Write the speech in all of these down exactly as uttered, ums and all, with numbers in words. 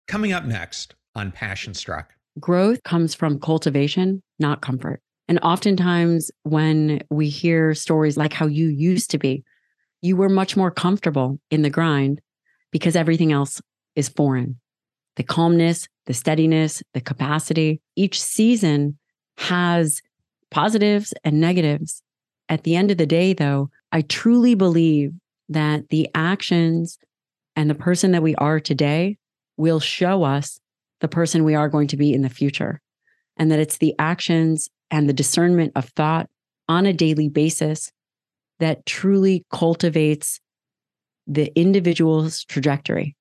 Coming up next on Passion Struck. Growth comes from cultivation, not comfort. And oftentimes when we hear stories like how you used to be, you were much more comfortable in the grind because everything else is foreign. The calmness, the steadiness, the capacity, each season has positives and negatives. At the end of the day, though, I truly believe that the actions and the person that we are today will show us the person we are going to be in the future. And that it's the actions and the discernment of thought on a daily basis that truly cultivates the individual's trajectory.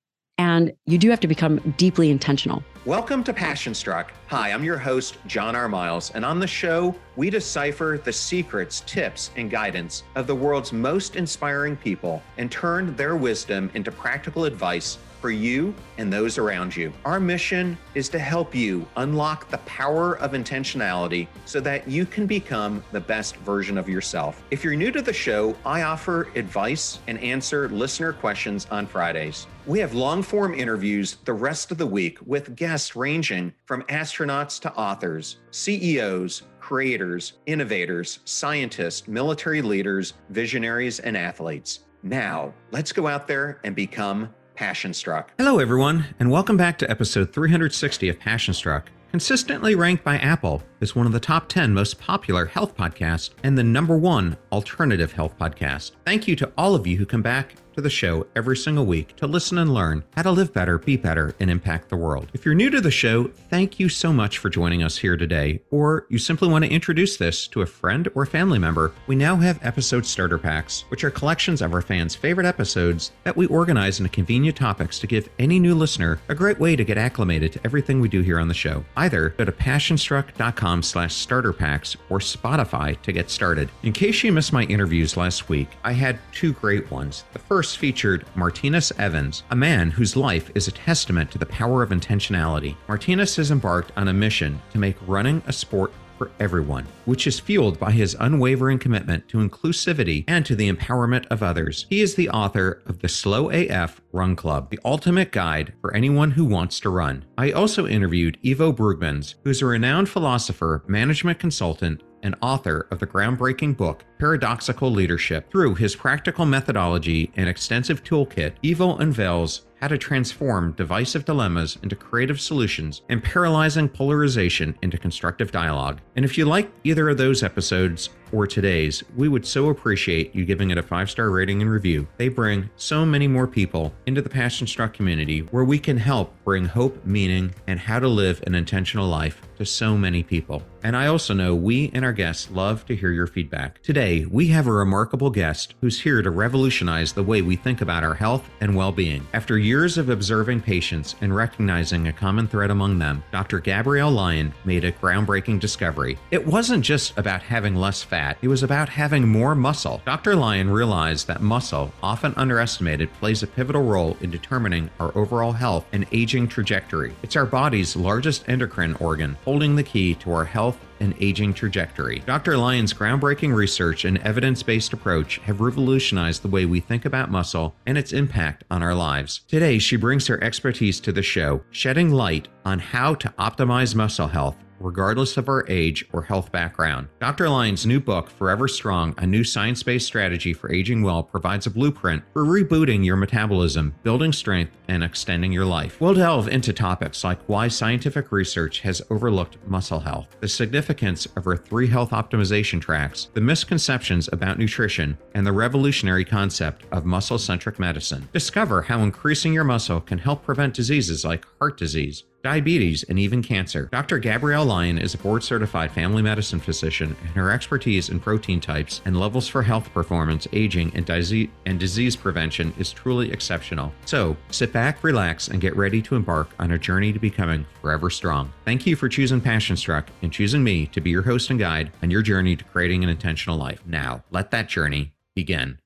And you do have to become deeply intentional. Welcome to Passion Struck. Hi, I'm your host, John R. Miles, and on the show, we decipher the secrets, tips, and guidance of the world's most inspiring people and turn their wisdom into practical advice for you and those around you. Our mission is to help you unlock the power of intentionality so that you can become the best version of yourself. If you're new to the show, I offer advice and answer listener questions on Fridays. We have long-form interviews the rest of the week with guests ranging from astronauts to authors, C E Os, creators, innovators, scientists, military leaders, visionaries, and athletes. Now, let's go out there and become Passion Struck. Hello, everyone, and welcome back to episode three hundred sixty of Passion Struck, consistently ranked by Apple as one of the top ten most popular health podcasts and the number one alternative health podcast. Thank you to all of you who come back to the show every single week to listen and learn how to live better, be better, and impact the world. If you're new to the show, thank you so much for joining us here today, or you simply want to introduce this to a friend or family member, we now have episode starter packs, which are collections of our fans' favorite episodes that we organize into convenient topics to give any new listener a great way to get acclimated to everything we do here on the show. Either go to passionstruck.com slash starter packs or Spotify to get started. In case you missed my interviews last week, I had two great ones. The first featured Martinus Evans, a man whose life is a testament to the power of intentionality. Martinus has embarked on a mission to make running a sport for everyone, which is fueled by his unwavering commitment to inclusivity and to the empowerment of others. He is the author of the Slow A F Run Club, the ultimate guide for anyone who wants to run. I also interviewed Ivo Brugmans, who is a renowned philosopher, management consultant, and author of the groundbreaking book, Paradoxical Leadership. Through his practical methodology and extensive toolkit, Ivo unveils how to transform divisive dilemmas into creative solutions and paralyzing polarization into constructive dialogue. And if you like either of those episodes or today's, we would so appreciate you giving it a five-star rating and review. They bring so many more people into the Passion Struck community where we can help bring hope, meaning, and how to live an intentional life to so many people. And I also know we and our guests love to hear your feedback. Today, we have a remarkable guest who's here to revolutionize the way we think about our health and well-being. After years of observing patients and recognizing a common thread among them, Doctor Gabrielle Lyon made a groundbreaking discovery. It wasn't just about having less fat, it was about having more muscle. Doctor Lyon realized that muscle, often underestimated, plays a pivotal role in determining our overall health and aging trajectory. It's our body's largest endocrine organ, holding the key to our health and aging trajectory. Doctor Lyon's groundbreaking research and evidence-based approach have revolutionized the way we think about muscle and its impact on our lives. Today, she brings her expertise to the show, shedding light on how to optimize muscle health regardless of our age or health background. Doctor Lyon's new book, Forever Strong, a new science-based strategy for aging well, provides a blueprint for rebooting your metabolism, building strength, and extending your life. We'll delve into topics like why scientific research has overlooked muscle health, the significance of our three health optimization tracks, the misconceptions about nutrition, and the revolutionary concept of muscle-centric medicine. Discover how increasing your muscle can help prevent diseases like heart disease, diabetes, and even cancer. Doctor Gabrielle Lyon is a board-certified family medicine physician, and her expertise in protein types and levels for health performance, aging, and, disease and disease prevention is truly exceptional. So, sit back, relax, and get ready to embark on a journey to becoming forever strong. Thank you for choosing Passion Struck and choosing me to be your host and guide on your journey to creating an intentional life. Now, let that journey begin.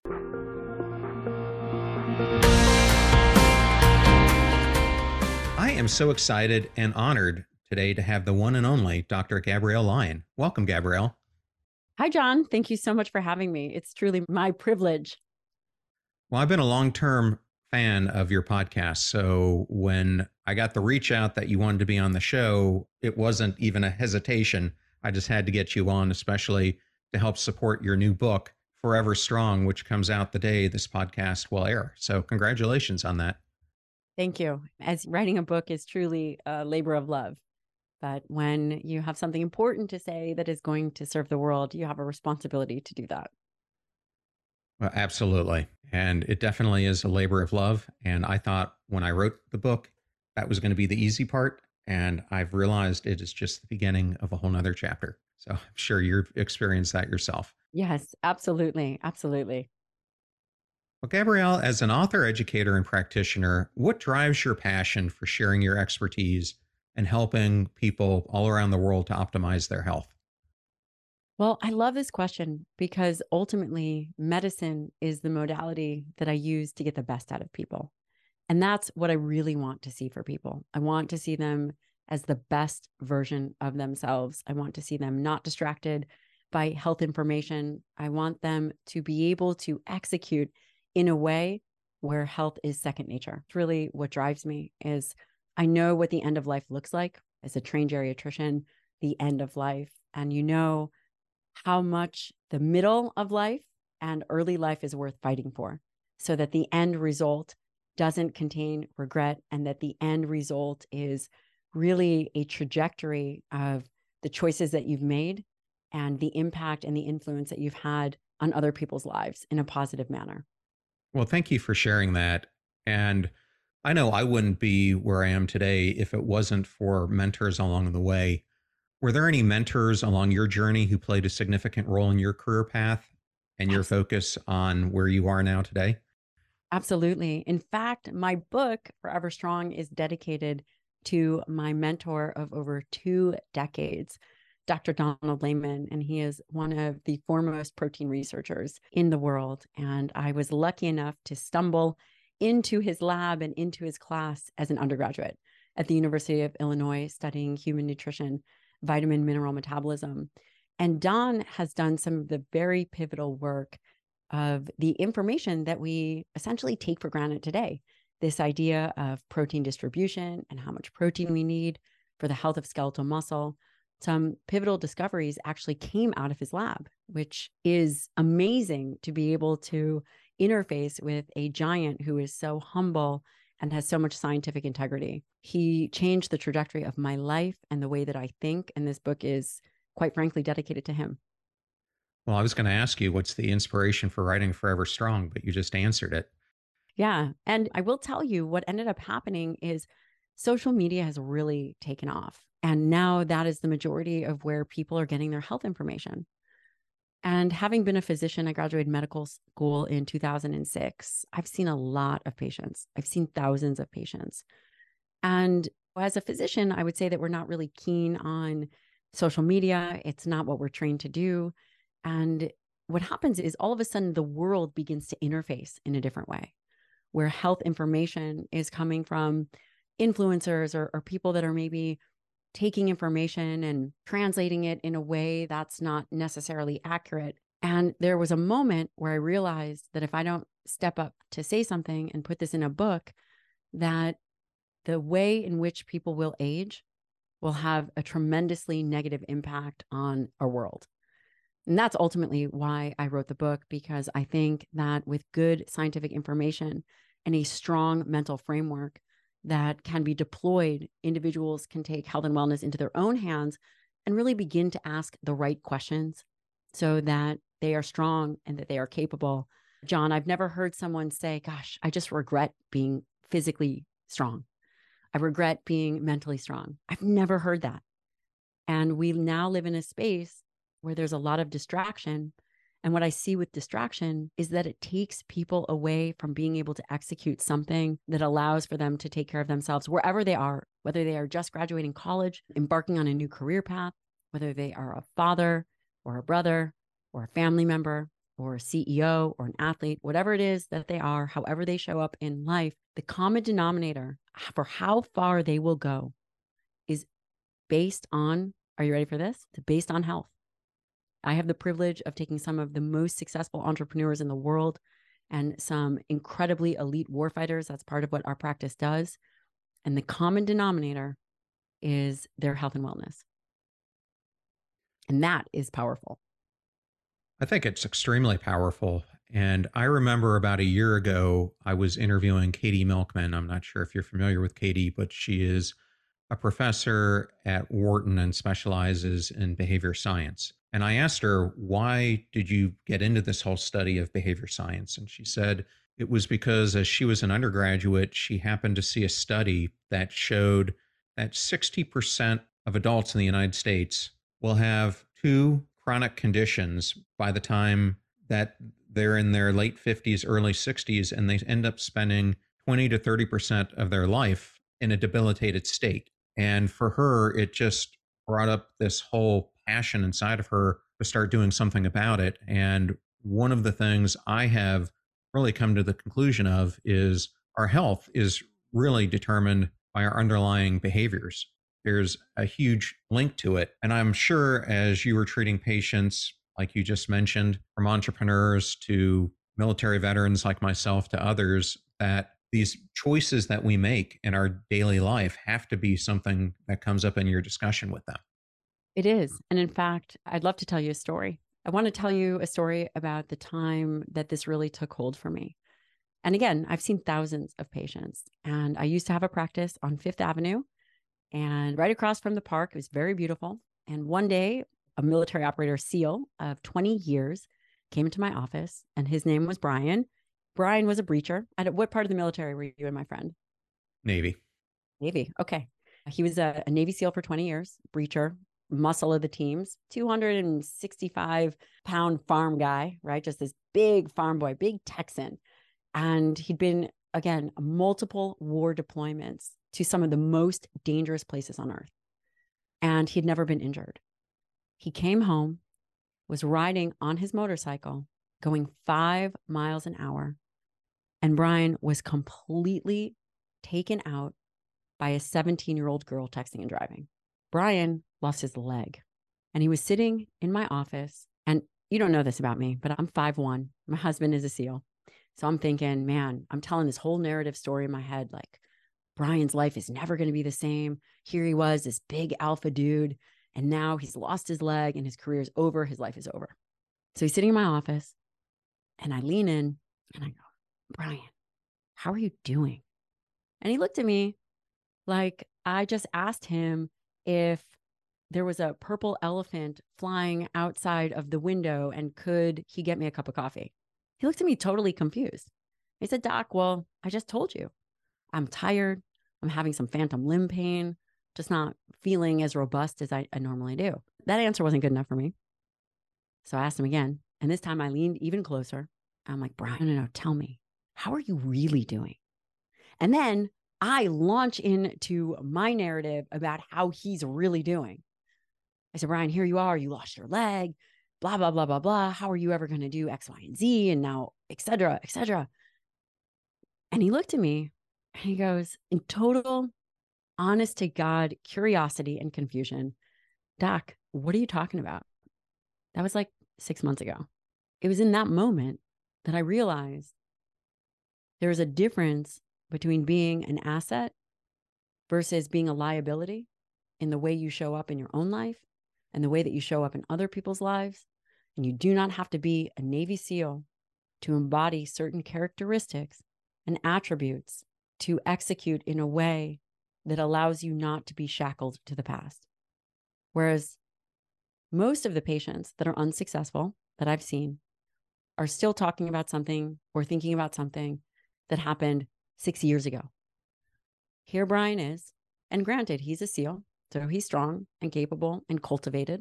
I am so excited and honored today to have the one and only Doctor Gabrielle Lyon. Welcome, Gabrielle. Hi, John. Thank you so much for having me. It's truly my privilege. Well, I've been a long-term fan of your podcast. So when I got the reach out that you wanted to be on the show, it wasn't even a hesitation. I just had to get you on, especially to help support your new book, Forever Strong, which comes out the day this podcast will air. So congratulations on that. Thank you. As writing a book is truly a labor of love. But when you have something important to say that is going to serve the world, you have a responsibility to do that. Well, absolutely. And it definitely is a labor of love. And I thought when I wrote the book, that was going to be the easy part. And I've realized it is just the beginning of a whole nother chapter. So I'm sure you've experienced that yourself. Yes, absolutely. Absolutely. Well, Gabrielle, as an author, educator, and practitioner, what drives your passion for sharing your expertise and helping people all around the world to optimize their health? Well, I love this question because ultimately medicine is the modality that I use to get the best out of people. And that's what I really want to see for people. I want to see them as the best version of themselves. I want to see them not distracted by health information. I want them to be able to execute in a way where health is second nature. It's really what drives me is I know what the end of life looks like as a trained geriatrician, the end of life. And you know how much the middle of life and early life is worth fighting for so that the end result doesn't contain regret and that the end result is really a trajectory of the choices that you've made and the impact and the influence that you've had on other people's lives in a positive manner. Well, thank you for sharing that. And I know I wouldn't be where I am today if it wasn't for mentors along the way. Were there any mentors along your journey who played a significant role in your career path and your focus on where you are now today? Absolutely. In fact, my book, Forever Strong, is dedicated to my mentor of over two decades, Doctor Donald Layman, and he is one of the foremost protein researchers in the world. And I was lucky enough to stumble into his lab and into his class as an undergraduate at the University of Illinois studying human nutrition, vitamin mineral metabolism. And Don has done some of the very pivotal work of the information that we essentially take for granted today. This idea of protein distribution and how much protein we need for the health of skeletal muscle. Some pivotal discoveries actually came out of his lab, which is amazing to be able to interface with a giant who is so humble and has so much scientific integrity. He changed the trajectory of my life and the way that I think, and this book is quite frankly dedicated to him. Well, I was going to ask you what's the inspiration for writing Forever Strong, but you just answered it. Yeah. And I will tell you what ended up happening is social media has really taken off. And now that is the majority of where people are getting their health information. And having been a physician, I graduated medical school in two thousand six. I've seen a lot of patients. I've seen thousands of patients. And as a physician, I would say that we're not really keen on social media. It's not what we're trained to do. And what happens is all of a sudden the world begins to interface in a different way, where health information is coming from influencers or, or people that are maybe taking information and translating it in a way that's not necessarily accurate. And there was a moment where I realized that if I don't step up to say something and put this in a book, that the way in which people will age will have a tremendously negative impact on our world. And that's ultimately why I wrote the book, because I think that with good scientific information and a strong mental framework that can be deployed, individuals can take health and wellness into their own hands and really begin to ask the right questions so that they are strong and that they are capable. John, I've never heard someone say, gosh, I just regret being physically strong. I regret being mentally strong. I've never heard that. And we now live in a space where there's a lot of distraction. And what I see with distraction is that it takes people away from being able to execute something that allows for them to take care of themselves wherever they are, whether they are just graduating college, embarking on a new career path, whether they are a father or a brother or a family member or a C E O or an athlete, whatever it is that they are, however they show up in life, the common denominator for how far they will go is based on, are you ready for this? It's based on health. I have the privilege of taking some of the most successful entrepreneurs in the world and some incredibly elite warfighters. That's part of what our practice does. And the common denominator is their health and wellness. And that is powerful. I think it's extremely powerful. And I remember about a year ago, I was interviewing Katie Milkman. I'm not sure if you're familiar with Katie, but she is a professor at Wharton and specializes in behavior science. And I asked her, why did you get into this whole study of behavior science? And she said it was because as she was an undergraduate, she happened to see a study that showed that sixty percent of adults in the United States will have two chronic conditions by the time that they're in their late fifties, early sixties, and they end up spending twenty to thirty percent of their life in a debilitated state. And for her, it just brought up this whole passion inside of her to start doing something about it. And one of the things I have really come to the conclusion of is our health is really determined by our underlying behaviors. There's a huge link to it. And I'm sure as you were treating patients, like you just mentioned, from entrepreneurs to military veterans like myself to others, that these choices that we make in our daily life have to be something that comes up in your discussion with them. It is. And in fact, I'd love to tell you a story. I want to tell you a story about the time that this really took hold for me. And again, I've seen thousands of patients, and I used to have a practice on Fifth Avenue and right across from the park. It was very beautiful. And one day, a military operator SEAL of twenty years came into my office, and his name was Brian. Brian was a breacher. At what part of the military were you and my friend? Navy. Navy. Okay. He was a, a Navy SEAL for twenty years, breacher, muscle of the teams, two hundred sixty-five pound farm guy, right? Just this big farm boy, big Texan. And he'd been, again, multiple war deployments to some of the most dangerous places on earth. And he'd never been injured. He came home, was riding on his motorcycle, going five miles an hour. And Brian was completely taken out by a seventeen-year-old girl texting and driving. Brian lost his leg, and he was sitting in my office. And you don't know this about me, but I'm five one. My husband is a SEAL. So I'm thinking, man, I'm telling this whole narrative story in my head, like Brian's life is never going to be the same. Here he was, this big alpha dude, and now he's lost his leg and his career is over. His life is over. So he's sitting in my office, and I lean in and I go, Brian, how are you doing? And he looked at me like I just asked him if there was a purple elephant flying outside of the window and could he get me a cup of coffee? He looked at me totally confused. He said, Doc, well, I just told you. I'm tired. I'm having some phantom limb pain, just not feeling as robust as I, I normally do. That answer wasn't good enough for me. So I asked him again. And this time I leaned even closer. I'm like, Brian, no, no, tell me, how are you really doing? And then I launch into my narrative about how he's really doing. I said, Brian, here you are. You lost your leg, blah, blah, blah, blah, blah. How are you ever going to do X, Y, and Z? And now, et cetera, et cetera. And he looked at me and he goes, in total, honest to God, curiosity and confusion, Doc, what are you talking about? That was like six months ago. It was in that moment that I realized there is a difference between being an asset versus being a liability in the way you show up in your own life and the way that you show up in other people's lives. And you do not have to be a Navy SEAL to embody certain characteristics and attributes to execute in a way that allows you not to be shackled to the past. Whereas most of the patients that are unsuccessful that I've seen are still talking about something or thinking about something that happened six years ago. Here Brian is, and granted, he's a SEAL, so he's strong and capable and cultivated.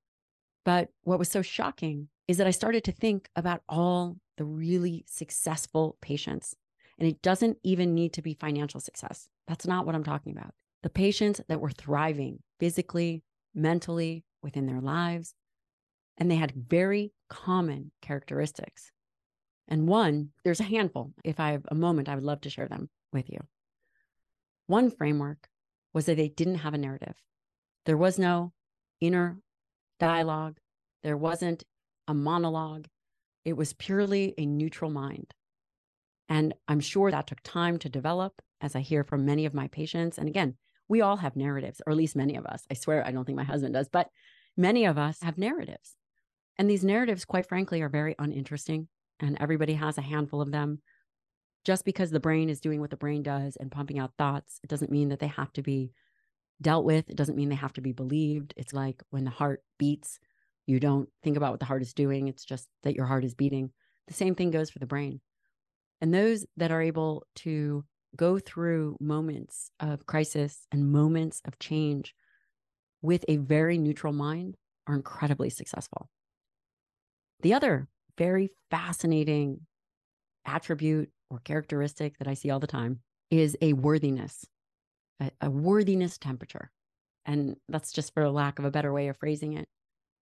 But what was so shocking is that I started to think about all the really successful patients. And it doesn't even need to be financial success. That's not what I'm talking about. The patients that were thriving physically, mentally, within their lives, and they had very common characteristics. And one, there's a handful. If I have a moment, I would love to share them with you. One framework was that they didn't have a narrative. There was no inner dialogue. There wasn't a monologue. It was purely a neutral mind. And I'm sure that took time to develop, as I hear from many of my patients. And again, we all have narratives, or at least many of us. I swear, I don't think my husband does, but many of us have narratives. And these narratives, quite frankly, are very uninteresting. And everybody has a handful of them. Just because the brain is doing what the brain does and pumping out thoughts, it doesn't mean that they have to be dealt with. It doesn't mean they have to be believed. It's like when the heart beats, you don't think about what the heart is doing. It's just that your heart is beating. The same thing goes for the brain. And those that are able to go through moments of crisis and moments of change with a very neutral mind are incredibly successful. The other very fascinating attribute or characteristic that I see all the time is a worthiness, a, a worthiness temperature. And that's just for lack of a better way of phrasing it.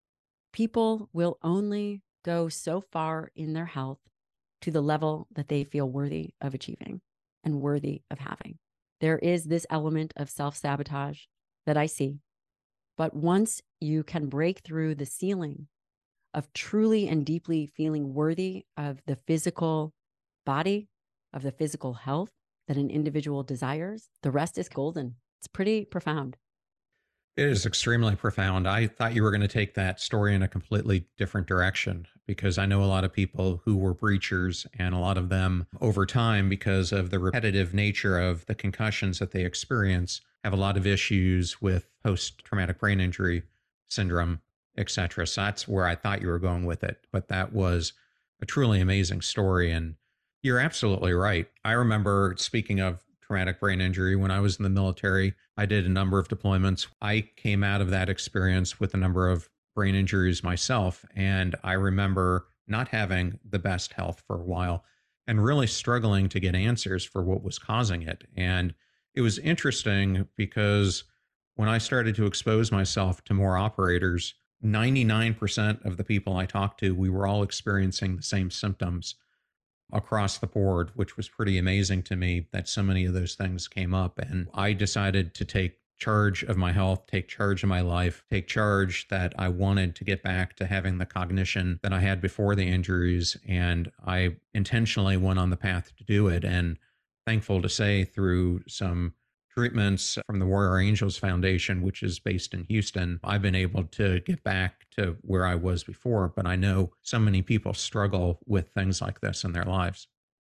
People will only go so far in their health to the level that they feel worthy of achieving and worthy of having. There is this element of self-sabotage that I see. But once you can break through the ceiling of truly and deeply feeling worthy of the physical body, of the physical health that an individual desires, the rest is golden. It's pretty profound. It is extremely profound. I thought you were going to take that story in a completely different direction, because I know a lot of people who were breachers, and a lot of them over time, because of the repetitive nature of the concussions that they experience, have a lot of issues with post-traumatic brain injury syndrome, et cetera. So that's where I thought you were going with it. But that was a truly amazing story. And you're absolutely right. I remember, speaking of traumatic brain injury, when I was in the military, I did a number of deployments. I came out of that experience with a number of brain injuries myself. And I remember not having the best health for a while and really struggling to get answers for what was causing it. And it was interesting because when I started to expose myself to more operators, ninety-nine percent of the people I talked to, we were all experiencing the same symptoms across the board, which was pretty amazing to me that so many of those things came up. And I decided to take charge of my health, take charge of my life, take charge that I wanted to get back to having the cognition that I had before the injuries. And I intentionally went on the path to do it. And thankful to say, through some treatments from the Warrior Angels Foundation, which is based in Houston, I've been able to get back to where I was before. But I know so many people struggle with things like this in their lives.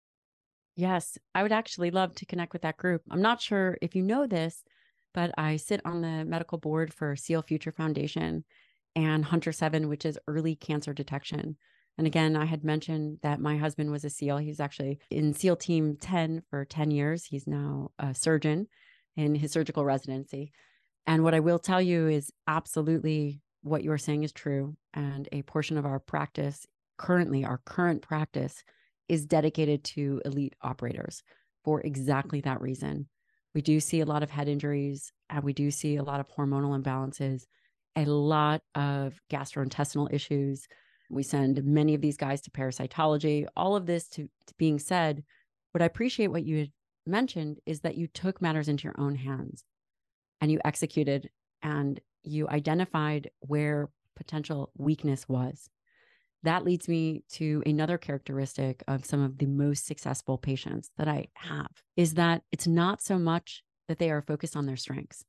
Yes, I would actually love to connect with that group. I'm not sure if you know this, but I sit on the medical board for SEAL Future Foundation and Hunter seven, which is early cancer detection. And again, I had mentioned that my husband was a SEAL. He's actually in SEAL Team ten for ten years. He's now a surgeon in his surgical residency. And what I will tell you is absolutely what you're saying is true. And a portion of our practice currently, our current practice, is dedicated to elite operators for exactly that reason. We do see a lot of head injuries, and we do see a lot of hormonal imbalances, a lot of gastrointestinal issues. We send many of these guys to parasitology. All of this to, to being said, what I appreciate what you had mentioned is that you took matters into your own hands and you executed and you identified where potential weakness was. That leads me to another characteristic of some of the most successful patients that I have, is that it's not so much that they are focused on their strengths.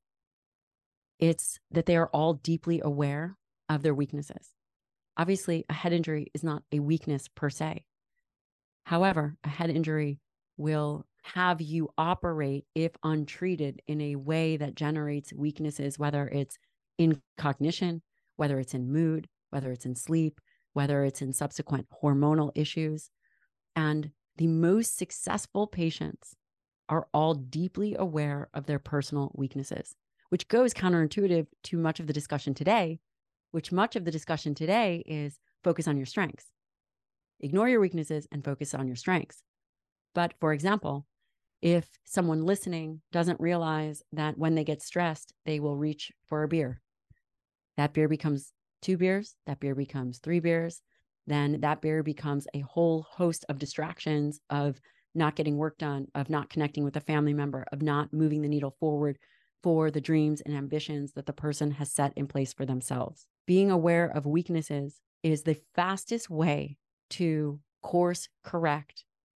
It's that they are all deeply aware of their weaknesses. Obviously, a head injury is not a weakness per se. However, a head injury will have you operate, if untreated, in a way that generates weaknesses, whether it's in cognition, whether it's in mood, whether it's in sleep, whether it's in subsequent hormonal issues. And the most successful patients are all deeply aware of their personal weaknesses, which goes counterintuitive to much of the discussion today, which much of the discussion today is focus on your strengths. Ignore your weaknesses and focus on your strengths. But for example, if someone listening doesn't realize that when they get stressed, they will reach for a beer, that beer becomes two beers, that beer becomes three beers, then that beer becomes a whole host of distractions, of not getting work done, of not connecting with a family member, of not moving the needle forward for the dreams and ambitions that the person has set in place for themselves. Being aware of weaknesses is the fastest way to course correct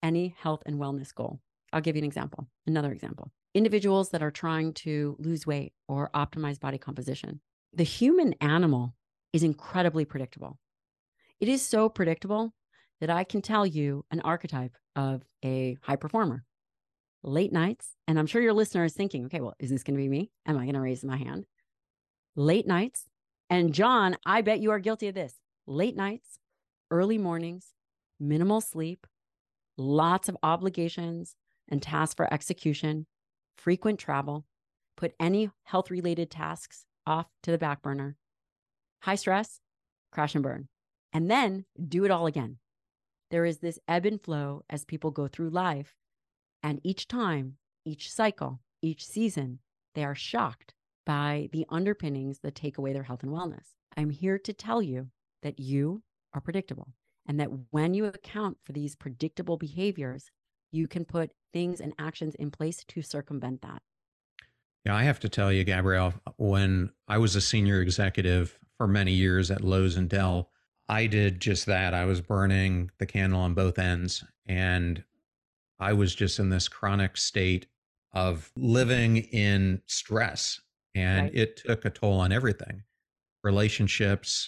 any health and wellness goal. I'll give you an example. Another example. Individuals that are trying to lose weight or optimize body composition. The human animal is incredibly predictable. It is so predictable that I can tell you an archetype of a high performer. Late nights, and I'm sure your listener is thinking, okay, well, is this going to be me? Am I going to raise my hand? Late nights, and John, I bet you are guilty of this. Late nights, early mornings, minimal sleep, lots of obligations and tasks for execution, frequent travel, put any health-related tasks off to the back burner, high stress, crash and burn, and then do it all again. There is this ebb and flow as people go through life, and each time, each cycle, each season, they are shocked by the underpinnings that take away their health and wellness. I'm here to tell you that you are predictable, and that when you account for these predictable behaviors, you can put things and actions in place to circumvent that. Yeah, I have to tell you, Gabrielle, when I was a senior executive for many years at Lowe's and Dell, I did just that. I was burning the candle on both ends, and I was just in this chronic state of living in stress, and right. It took a toll on everything. Relationships,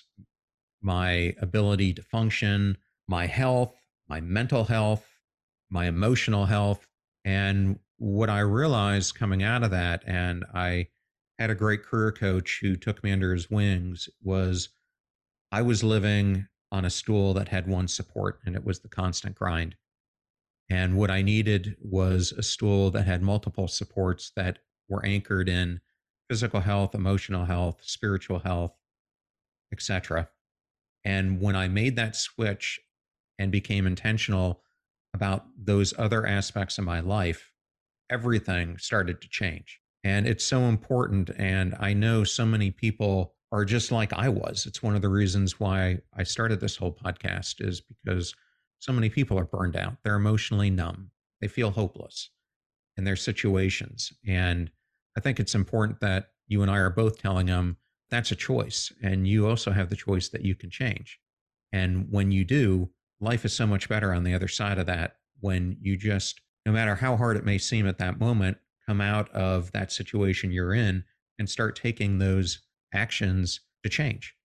my ability to function, my health, my mental health, my emotional health. And what I realized coming out of that, and I had a great career coach who took me under his wings, was I was living on a stool that had one support, and it was the constant grind. And what I needed was a stool that had multiple supports that were anchored in physical health, emotional health, spiritual health, et cetera. And when I made that switch and became intentional about those other aspects of my life, everything started to change. And it's so important. And I know so many people are just like I was. It's one of the reasons why I started this whole podcast, is because so many people are burned out. They're emotionally numb. They feel hopeless in their situations. And I think it's important that you and I are both telling them that's a choice. And you also have the choice that you can change. And when you do, life is so much better on the other side of that, when you just, no matter how hard it may seem at that moment, come out of that situation you're in and start taking those actions to change.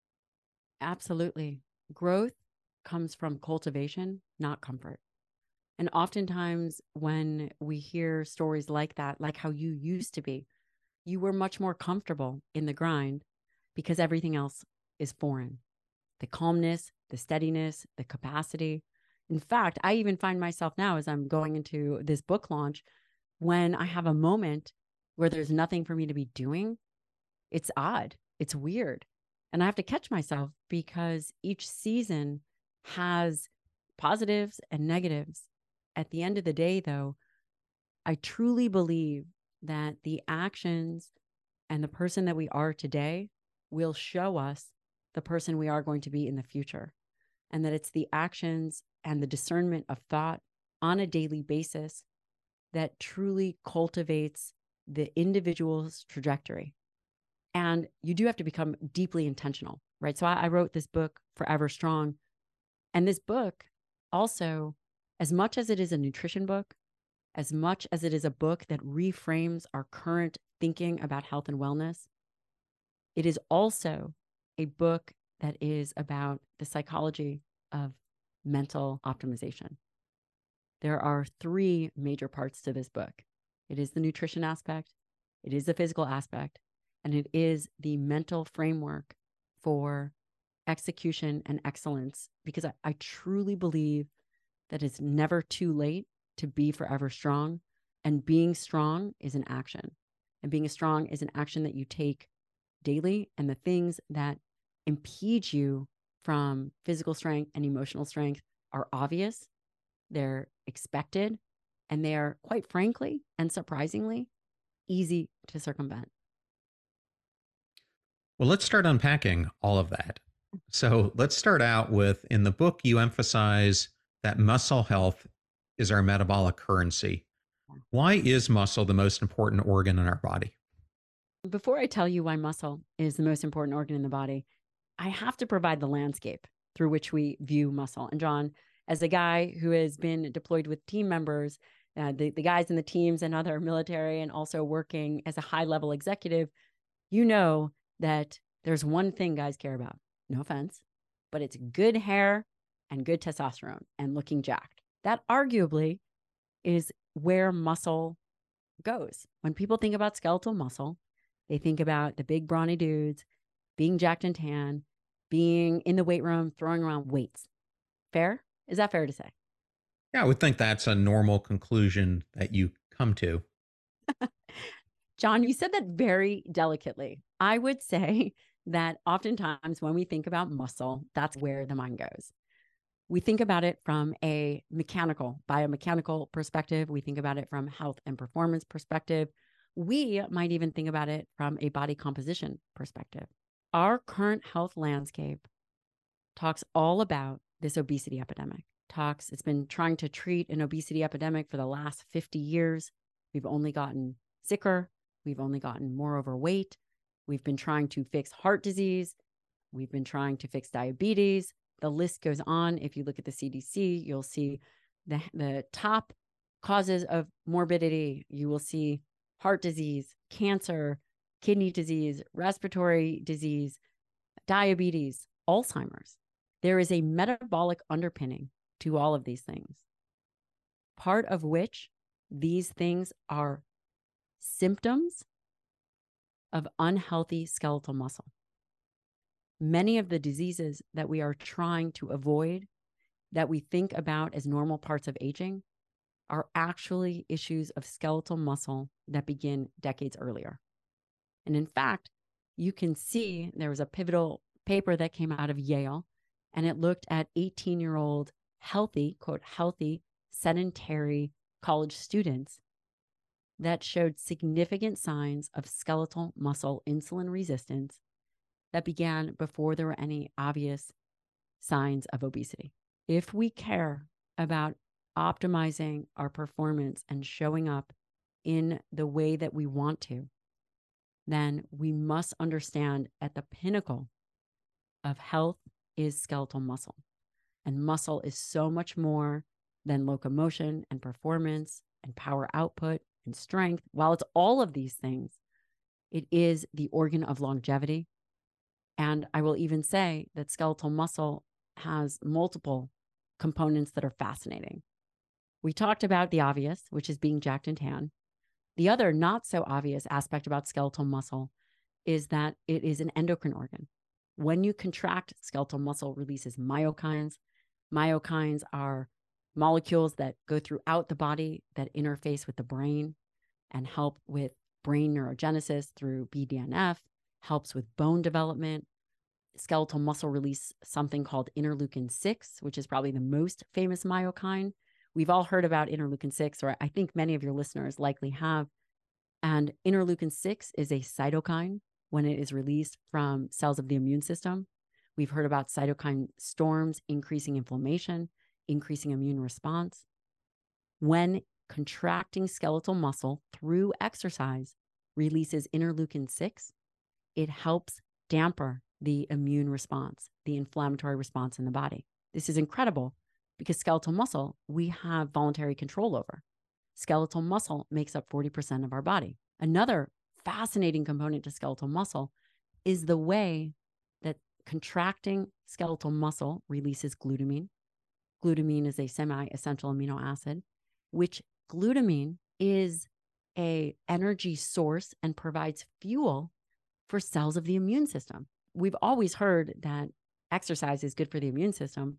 Absolutely. Growth comes from cultivation, not comfort. And oftentimes when we hear stories like that, like how you used to be, you were much more comfortable in the grind because everything else is foreign. The calmness, the steadiness, the capacity. In fact, I even find myself now, as I'm going into this book launch, when I have a moment where there's nothing for me to be doing, it's odd, it's weird. And I have to catch myself, because each season has positives and negatives. At the end of the day, though, I truly believe that the actions and the person that we are today will show us the person we are going to be in the future. And that it's the actions and the discernment of thought on a daily basis that truly cultivates the individual's trajectory. And you do have to become deeply intentional, right? So I, I wrote this book, Forever Strong. And this book also, as much as it is a nutrition book, as much as it is a book that reframes our current thinking about health and wellness, it is also a book that is about the psychology of mental optimization. There are three major parts to this book. It is the nutrition aspect, it is the physical aspect, and it is the mental framework for execution and excellence, because I, I truly believe that it's never too late to be forever strong. And being strong is an action. And being strong is an action that you take daily. And the things that impede you from physical strength and emotional strength are obvious, they're expected, and they are, quite frankly and surprisingly, easy to circumvent. Well, let's start unpacking all of that. So let's start out with, in the book, you emphasize that muscle health is our metabolic currency. Why is muscle the most important organ in our body? Before I tell you why muscle is the most important organ in the body, I have to provide the landscape through which we view muscle. And John, As a guy who has been deployed with team members, uh, the, the guys in the teams and other military, and also working as a high-level executive, you know that there's one thing guys care about. No offense, but it's good hair and good testosterone and looking jacked. That arguably is where muscle goes. When people think about skeletal muscle, they think about the big brawny dudes being jacked and tan, being in the weight room, throwing around weights. Fair? Is that fair to say? Yeah, I would think that's a normal conclusion that you come to. John, you said that very delicately. I would say that oftentimes when we think about muscle, that's where the mind goes. We think about it from a mechanical, biomechanical perspective. We think about it from health and performance perspective. We might even think about it from a body composition perspective. Our current health landscape talks all about this obesity epidemic. Talks, it's been trying to treat an obesity epidemic for the last fifty years. We've only gotten sicker. We've only gotten more overweight. We've been trying to fix heart disease. We've been trying to fix diabetes. The list goes on. If you look at the C D C, you'll see the, the top causes of morbidity. You will see heart disease, cancer, kidney disease, respiratory disease, diabetes, Alzheimer's. There is a metabolic underpinning to all of these things, part of which these things are symptoms of unhealthy skeletal muscle. Many of the diseases that we are trying to avoid, that we think about as normal parts of aging, are actually issues of skeletal muscle that begin decades earlier. And in fact, you can see there was a pivotal paper that came out of Yale, and it looked at eighteen-year-old healthy, quote, healthy, sedentary college students that showed significant signs of skeletal muscle insulin resistance that began before there were any obvious signs of obesity. If we care about optimizing our performance and showing up in the way that we want to, then we must understand at the pinnacle of health is skeletal muscle. And muscle is so much more than locomotion and performance and power output and strength. While it's all of these things, it is the organ of longevity. And I will even say that skeletal muscle has multiple components that are fascinating. We talked about the obvious, which is being jacked and tan. The other not so obvious aspect about skeletal muscle is that it is an endocrine organ. When you contract, skeletal muscle releases myokines. Myokines are molecules that go throughout the body that interface with the brain and help with brain neurogenesis through B D N F, helps with bone development. Skeletal muscle release something called interleukin six, which is probably the most famous myokine. We've all heard about interleukin six, or I think many of your listeners likely have. And interleukin six is a cytokine when it is released from cells of the immune system. We've heard about cytokine storms, increasing inflammation, increasing immune response. When contracting skeletal muscle through exercise releases interleukin six, it helps damper the immune response, the inflammatory response in the body. This is incredible because skeletal muscle, we have voluntary control over. Skeletal muscle makes up forty percent of our body. Another fascinating component to skeletal muscle is the way that contracting skeletal muscle releases glutamine. Glutamine is a semi-essential amino acid, which glutamine is a energy source and provides fuel for cells of the immune system. We've always heard that exercise is good for the immune system.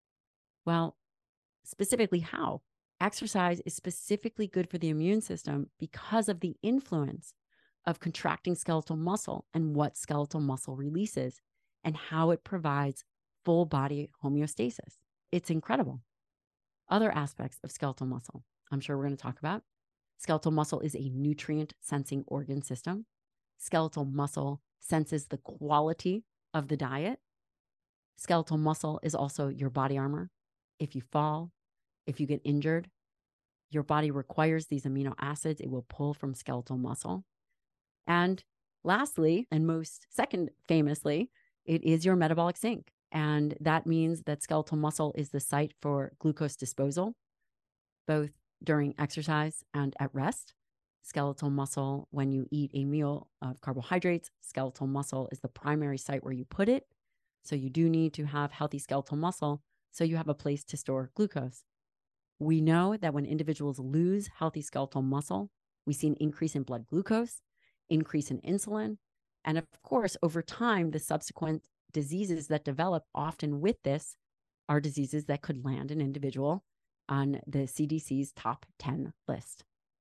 Well, specifically how? Exercise is specifically good for the immune system because of the influence of contracting skeletal muscle and what skeletal muscle releases and how it provides full body homeostasis. It's incredible. Other aspects of skeletal muscle, I'm sure we're going to talk about. Skeletal muscle is a nutrient sensing organ system. Skeletal muscle senses the quality of the diet. Skeletal muscle is also your body armor. If you fall, if you get injured, your body requires these amino acids. It will pull from skeletal muscle. And lastly, and most second famously, it is your metabolic sink. And that means that skeletal muscle is the site for glucose disposal, both during exercise and at rest. Skeletal muscle, when you eat a meal of carbohydrates, skeletal muscle is the primary site where you put it. So you do need to have healthy skeletal muscle so you have a place to store glucose. We know that when individuals lose healthy skeletal muscle, we see an increase in blood glucose, increase in insulin, and of course, over time, the subsequent diseases that develop often with this are diseases that could land an individual on the C D C's top ten list.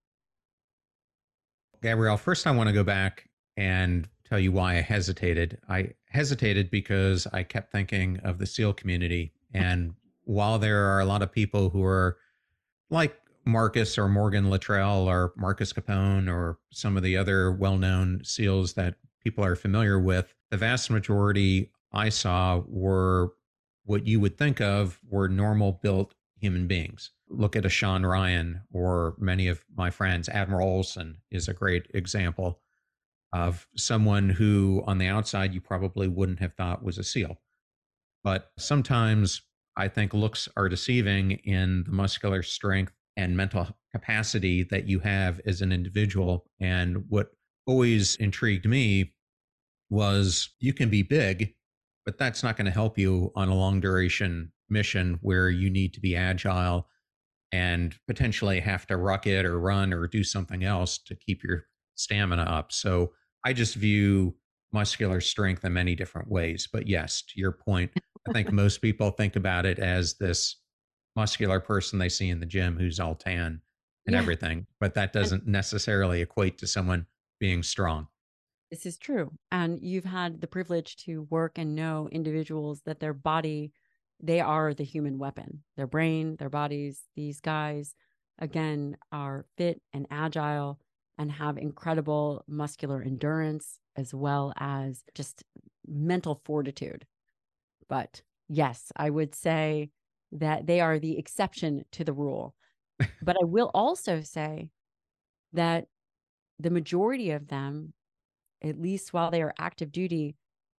Gabrielle, first I want to go back and tell you why I hesitated. I hesitated because I kept thinking of the SEAL community. And while there are a lot of people who are like Marcus or Morgan Luttrell or Marcus Capone or some of the other well-known SEALs that people are familiar with, the vast majority I saw were what you would think of were normal built human beings. Look at a Sean Ryan or many of my friends. Admiral Olson is a great example of someone who on the outside you probably wouldn't have thought was a SEAL. But sometimes I think looks are deceiving in the muscular strength and mental capacity that you have as an individual. And what always intrigued me was you can be big, but that's not going to help you on a long duration mission where you need to be agile and potentially have to ruck it or run or do something else to keep your stamina up. So I just view muscular strength in many different ways. But yes, to your point, I think most people think about it as this muscular person they see in the gym who's all tan and Yeah. everything, but that doesn't necessarily equate to someone being strong. This is true. And you've had the privilege to work and know individuals that their body, they are the human weapon. Their brain, their bodies, these guys, again, are fit and agile and have incredible muscular endurance as well as just mental fortitude. But yes, I would say that they are the exception to the rule. But I will also say that the majority of them, at least while they are active duty,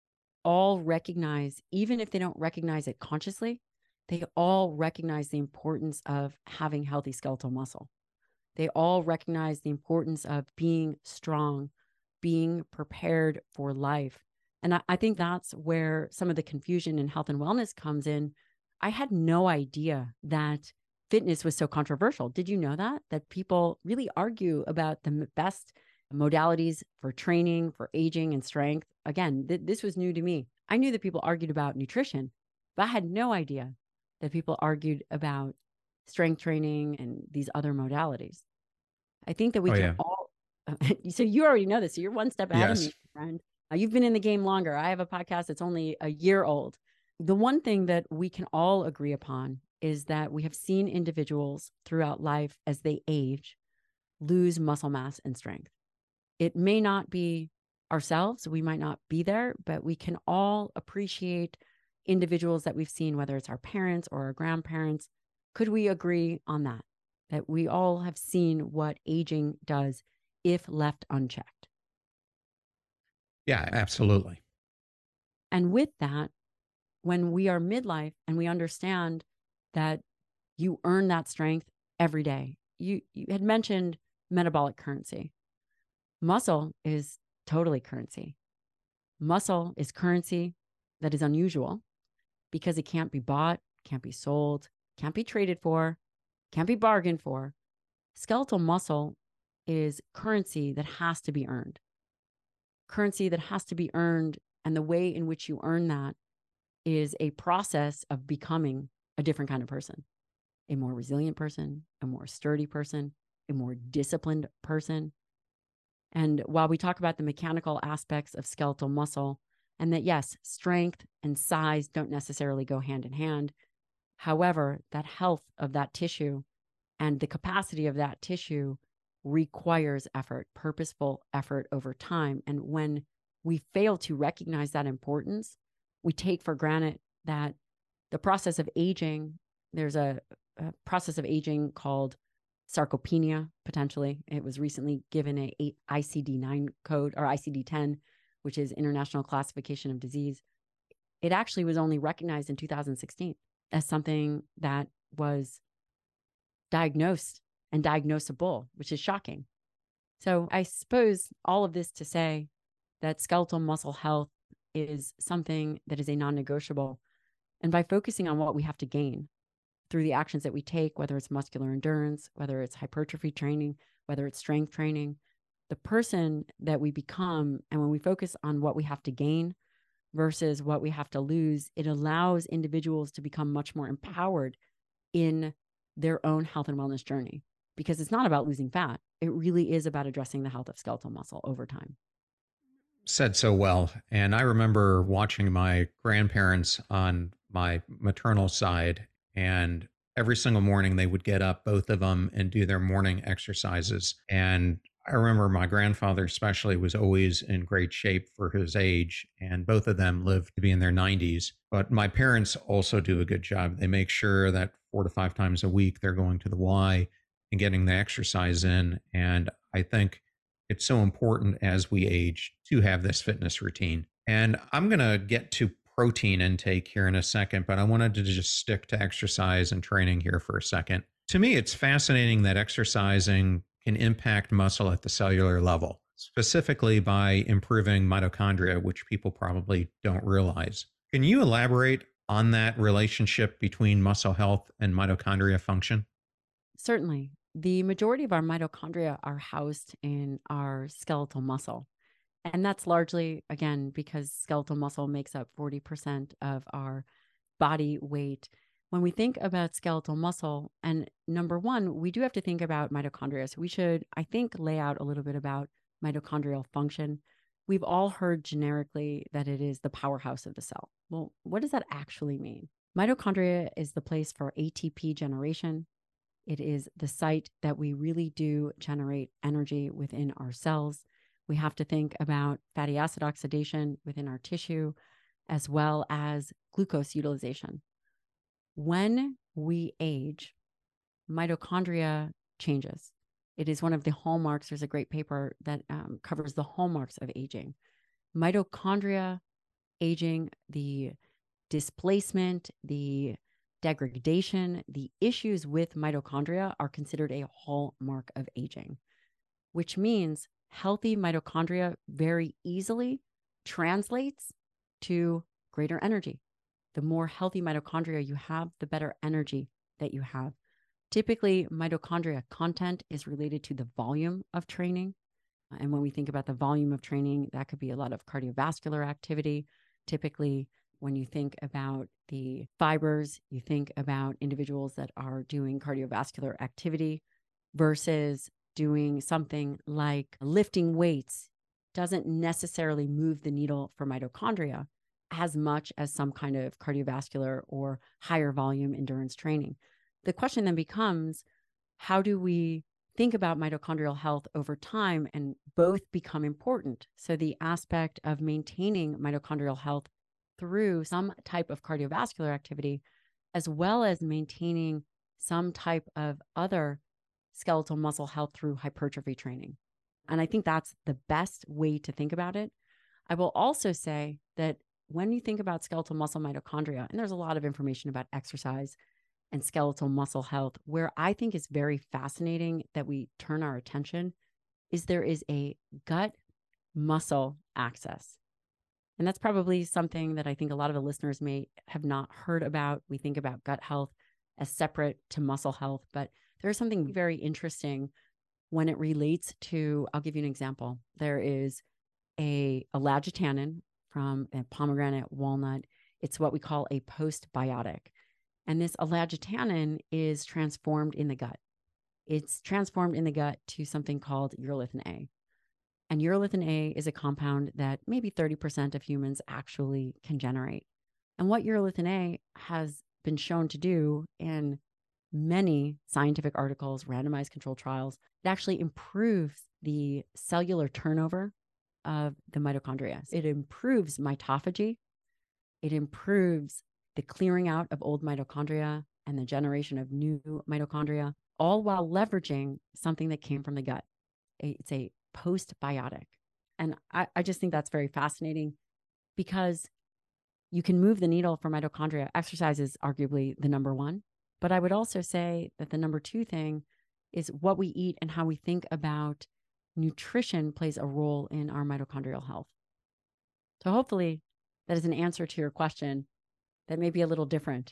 all recognize, even if they don't recognize it consciously, they all recognize the importance of having healthy skeletal muscle. They all recognize the importance of being strong, being prepared for life. And I, I think that's where some of the confusion in health and wellness comes in. I had no idea that fitness was so controversial. Did you know that? That people really argue about the best modalities for training, for aging and strength. Again, th- this was new to me. I knew that people argued about nutrition, but I had no idea that people argued about strength training and these other modalities. I think that we Oh, can yeah. all, so you already know this. So you're one step ahead Yes. of me, friend. Uh, you've been in the game longer. I have a podcast that's only a year old. The one thing that we can all agree upon is that we have seen individuals throughout life as they age lose muscle mass and strength. It may not be ourselves, we might not be there, but we can all appreciate individuals that we've seen, whether it's our parents or our grandparents. Could we agree on that? That we all have seen what aging does if left unchecked. Yeah, absolutely. And with that, when we are midlife and we understand that you earn that strength every day, you, you had mentioned metabolic currency. Muscle is totally currency. Muscle is currency that is unusual because it can't be bought, can't be sold, can't be traded for, can't be bargained for. Skeletal muscle is currency that has to be earned. Currency that has to be earned, and the way in which you earn that is a process of becoming a different kind of person, a more resilient person, a more sturdy person, a more disciplined person. And while we talk about the mechanical aspects of skeletal muscle, and that yes, strength and size don't necessarily go hand in hand. However, that health of that tissue and the capacity of that tissue requires effort, purposeful effort over time. And when we fail to recognize that importance, we take for granted that the process of aging, there's a, a process of aging called sarcopenia, potentially. It was recently given a I C D nine code or I C D ten, which is International Classification of Disease. It actually was only recognized in two thousand sixteen as something that was diagnosed and diagnosable, which is shocking. So I suppose all of this to say that skeletal muscle health is something that is a non-negotiable. And by focusing on what we have to gain through the actions that we take, whether it's muscular endurance, whether it's hypertrophy training, whether it's strength training, the person that we become, and when we focus on what we have to gain versus what we have to lose, it allows individuals to become much more empowered in their own health and wellness journey, because it's not about losing fat. It really is about addressing the health of skeletal muscle over time. Said so well. And I remember watching my grandparents on my maternal side, and every single morning they would get up, both of them, and do their morning exercises. And I remember my grandfather especially was always in great shape for his age, and both of them lived to be in their nineties. But my parents also do a good job. They make sure that four to five times a week they're going to the Y and getting the exercise in. And I think it's so important as we age to have this fitness routine. And I'm going to get to protein intake here in a second, but I wanted to just stick to exercise and training here for a second. To me, it's fascinating that exercising can impact muscle at the cellular level, specifically by improving mitochondria, which people probably don't realize. Can you elaborate on that relationship between muscle health and mitochondria function? Certainly. The majority of our mitochondria are housed in our skeletal muscle. And that's largely, again, because skeletal muscle makes up forty percent of our body weight. When we think about skeletal muscle, and number one, we do have to think about mitochondria. So we should, I think, lay out a little bit about mitochondrial function. We've all heard generically that it is the powerhouse of the cell. Well, what does that actually mean? Mitochondria is the place for A T P generation. It is the site that we really do generate energy within our cells. We have to think about fatty acid oxidation within our tissue, as well as glucose utilization. When we age, mitochondria changes. It is one of the hallmarks. There's a great paper that um, covers the hallmarks of aging. Mitochondria aging, the displacement, the degradation, the issues with mitochondria are considered a hallmark of aging, which means healthy mitochondria very easily translates to greater energy. The more healthy mitochondria you have, the better energy that you have. Typically, mitochondria content is related to the volume of training. And when we think about the volume of training, that could be a lot of cardiovascular activity. Typically, when you think about the fibers, you think about individuals that are doing cardiovascular activity versus doing something like lifting weights. Doesn't necessarily move the needle for mitochondria as much as some kind of cardiovascular or higher volume endurance training. The question then becomes, how do we think about mitochondrial health over time and both become important? So the aspect of maintaining mitochondrial health through some type of cardiovascular activity, as well as maintaining some type of other skeletal muscle health through hypertrophy training. And I think that's the best way to think about it. I will also say that when you think about skeletal muscle mitochondria, and there's a lot of information about exercise and skeletal muscle health, where I think is very fascinating that we turn our attention is there is a gut muscle axis. And that's probably something that I think a lot of the listeners may have not heard about. We think about gut health as separate to muscle health, but there's something very interesting when it relates to, I'll give you an example. There is a, a lagitanin from a pomegranate walnut. It's what we call a postbiotic. And this alagitanin is transformed in the gut. It's transformed in the gut to something called urolithin A. And urolithin A is a compound that maybe thirty percent of humans actually can generate. And what urolithin A has been shown to do in many scientific articles, randomized controlled trials, it actually improves the cellular turnover of the mitochondria. It improves mitophagy. It improves the clearing out of old mitochondria and the generation of new mitochondria, all while leveraging something that came from the gut. It's a postbiotic. And I, I just think that's very fascinating because you can move the needle for mitochondria. Exercise is arguably the number one. But I would also say that the number two thing is what we eat and how we think about nutrition plays a role in our mitochondrial health. So hopefully that is an answer to your question that may be a little different.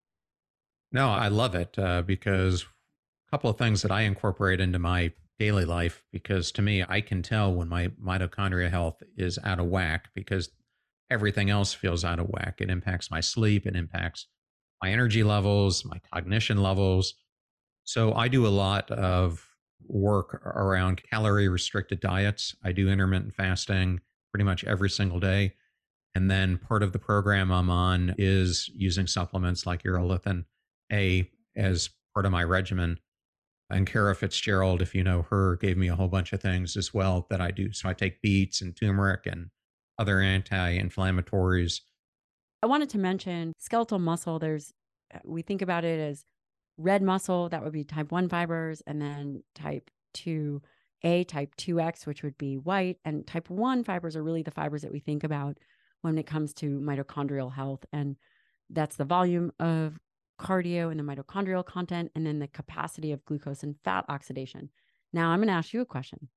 No, I love it uh, because a couple of things that I incorporate into my daily life, because to me, I can tell when my mitochondria health is out of whack because everything else feels out of whack. It impacts my sleep, it impacts my energy levels, my cognition levels. So I do a lot of work around calorie restricted diets. I do intermittent fasting pretty much every single day. And then part of the program I'm on is using supplements like urolithin A as part of my regimen. And Kara Fitzgerald, if you know her, gave me a whole bunch of things as well that I do. So I take beets and turmeric and other anti-inflammatories. I wanted to mention skeletal muscle. There's, we think about it as red muscle, that would be type one fibers, and then type two A, type two X, which would be white. And type one fibers are really the fibers that we think about when it comes to mitochondrial health. And that's the volume of cardio and the mitochondrial content, and then the capacity of glucose and fat oxidation. Now, I'm going to ask you a question.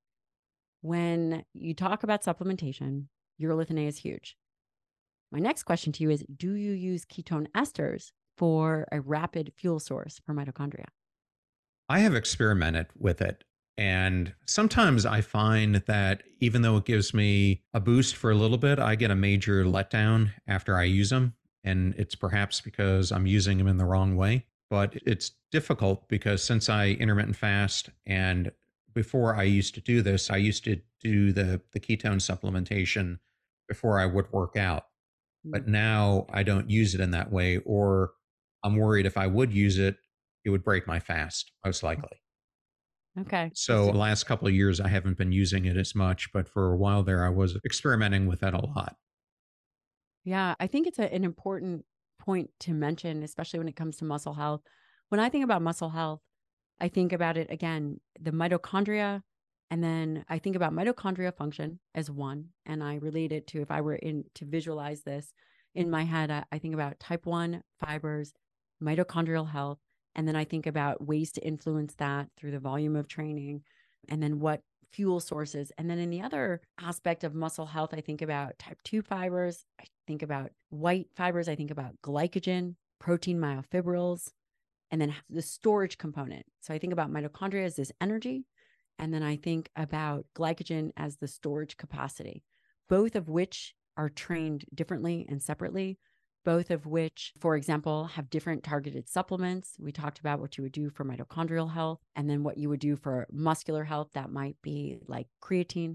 When you talk about supplementation, urolithin A is huge. My next question to you is, do you use ketone esters for a rapid fuel source for mitochondria? I have experimented with it. And sometimes I find that even though it gives me a boost for a little bit, I get a major letdown after I use them. And it's perhaps because I'm using them in the wrong way. But it's difficult because since I intermittent fast, and before I used to do this, I used to do the, the ketone supplementation before I would work out. But now I don't use it in that way, or I'm worried if I would use it, it would break my fast, most likely. Okay. So the last couple of years, I haven't been using it as much, but for a while there, I was experimenting with that a lot. Yeah, I think it's a, an important point to mention, especially when it comes to muscle health. When I think about muscle health, I think about it again, the mitochondria, and then I think about mitochondria function as one. And I relate it to, if I were in to visualize this in my head, I, I think about type one fibers, mitochondrial health. And then I think about ways to influence that through the volume of training, and then what fuel sources. And then in the other aspect of muscle health, I think about type two fibers. I think about white fibers. I think about glycogen, protein myofibrils, and then the storage component. So I think about mitochondria as this energy. And then I think about glycogen as the storage capacity, both of which are trained differently and separately, both of which, for example, have different targeted supplements. We talked about what you would do for mitochondrial health, and then what you would do for muscular health. That might be like creatine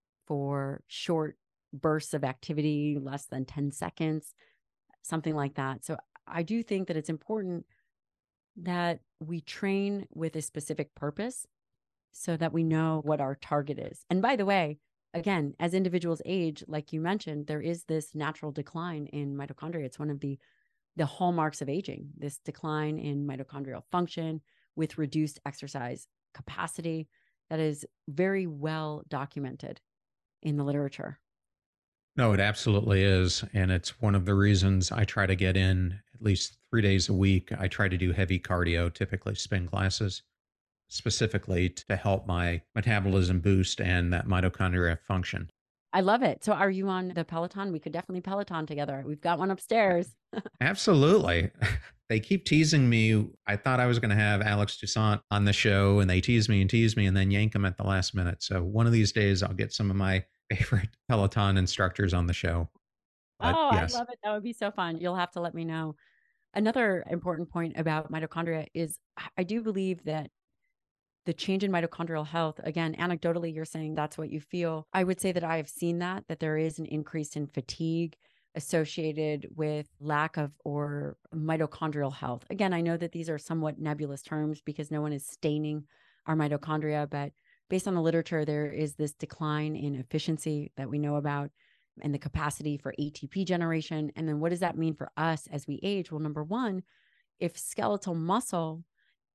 for short bursts of activity, less than ten seconds, something like that. So I do think that it's important that we train with a specific purpose so that we know what our target is. And by the way, again, as individuals age, like you mentioned, there is this natural decline in mitochondria. It's one of the, the hallmarks of aging, this decline in mitochondrial function with reduced exercise capacity that is very well documented in the literature. No, it absolutely is. And it's one of the reasons I try to get in at least three days a week. I try to do heavy cardio, typically spin classes, specifically to help my metabolism boost and that mitochondria function. I love it. So are you on the Peloton? We could definitely Peloton together. We've got one upstairs. Absolutely. They keep teasing me. I thought I was going to have Alex Toussaint on the show, and they tease me and tease me and then yank him at the last minute. So one of these days I'll get some of my favorite Peloton instructors on the show. But oh, yes. I love it. That would be so fun. You'll have to let me know. Another important point about mitochondria is I do believe that the change in mitochondrial health, again, anecdotally, you're saying that's what you feel. I would say that I have seen that, that there is an increase in fatigue associated with lack of or mitochondrial health. Again, I know that these are somewhat nebulous terms because no one is staining our mitochondria, but based on the literature, there is this decline in efficiency that we know about and the capacity for A T P generation. And then what does that mean for us as we age? Well, number one, if skeletal muscle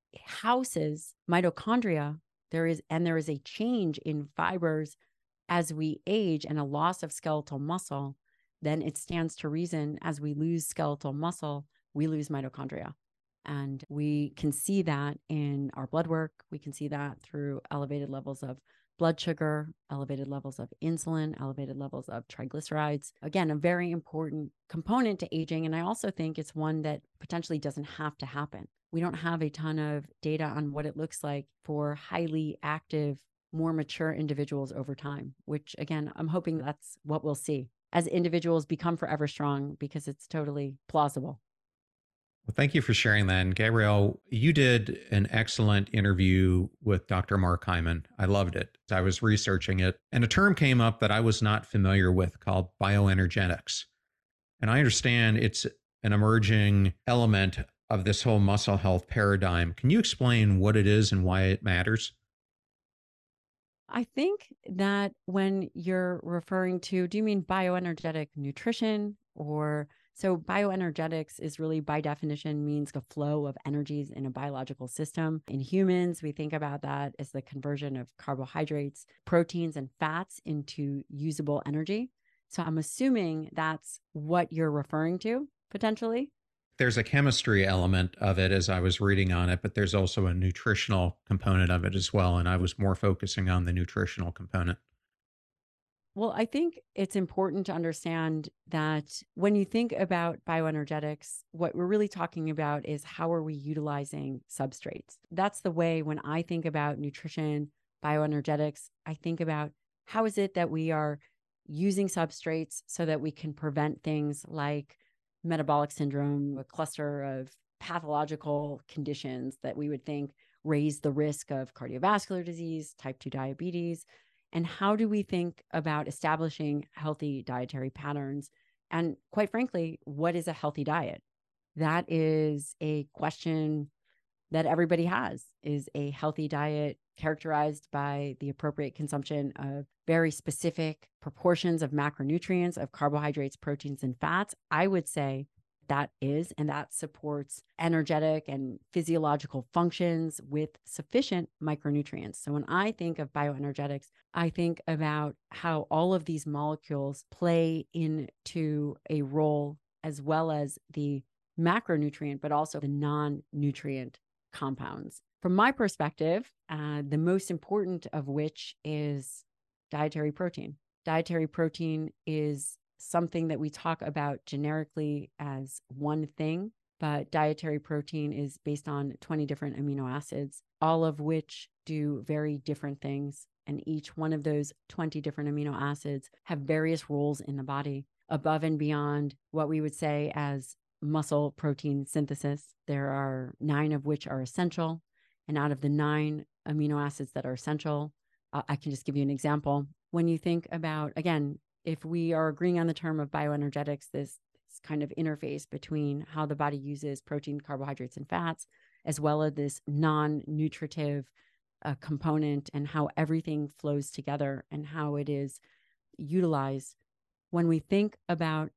houses mitochondria, there is, and there is a change in fibers as we age and a loss of skeletal muscle, then it stands to reason as we lose skeletal muscle, we lose mitochondria. And we can see that in our blood work. We can see that through elevated levels of blood sugar, elevated levels of insulin, elevated levels of triglycerides. Again, a very important component to aging. And I also think it's one that potentially doesn't have to happen. We don't have a ton of data on what it looks like for highly active, more mature individuals over time, which again, I'm hoping that's what we'll see as individuals become forever strong, because it's totally plausible. Well, thank you for sharing that. And Gabrielle, you did an excellent interview with Doctor Mark Hyman. I loved it. I was researching it, and a term came up that I was not familiar with called bioenergetics. And I understand it's an emerging element of this whole muscle health paradigm. Can you explain what it is and why it matters? I think that when you're referring to, do you mean bioenergetic nutrition? Or so bioenergetics is really, by definition, means the flow of energies in a biological system. In humans, we think about that as the conversion of carbohydrates, proteins, and fats into usable energy. So I'm assuming that's what you're referring to, potentially. There's a chemistry element of it as I was reading on it, but there's also a nutritional component of it as well. And I was more focusing on the nutritional component. Well, I think it's important to understand that when you think about bioenergetics, what we're really talking about is how are we utilizing substrates? That's the way when I think about nutrition, bioenergetics, I think about how is it that we are using substrates so that we can prevent things like metabolic syndrome, a cluster of pathological conditions that we would think raise the risk of cardiovascular disease, type two diabetes. And how do we think about establishing healthy dietary patterns? And quite frankly, what is a healthy diet? That is a question that everybody has. Is a healthy diet characterized by the appropriate consumption of very specific proportions of macronutrients, of carbohydrates, proteins, and fats? I would say that is, and that supports energetic and physiological functions with sufficient micronutrients. So when I think of bioenergetics, I think about how all of these molecules play into a role, as well as the macronutrient, but also the non-nutrient compounds. From my perspective, uh, the most important of which is dietary protein. Dietary protein is something that we talk about generically as one thing, but dietary protein is based on twenty different amino acids, all of which do very different things. And each one of those twenty different amino acids have various roles in the body above and beyond what we would say as muscle protein synthesis. There are nine of which are essential. And out of the nine amino acids that are essential, uh, I can just give you an example. When you think about, again, if we are agreeing on the term of bioenergetics, this, this kind of interface between how the body uses protein, carbohydrates, and fats, as well as this non-nutritive uh, component, and how everything flows together and how it is utilized. When we think about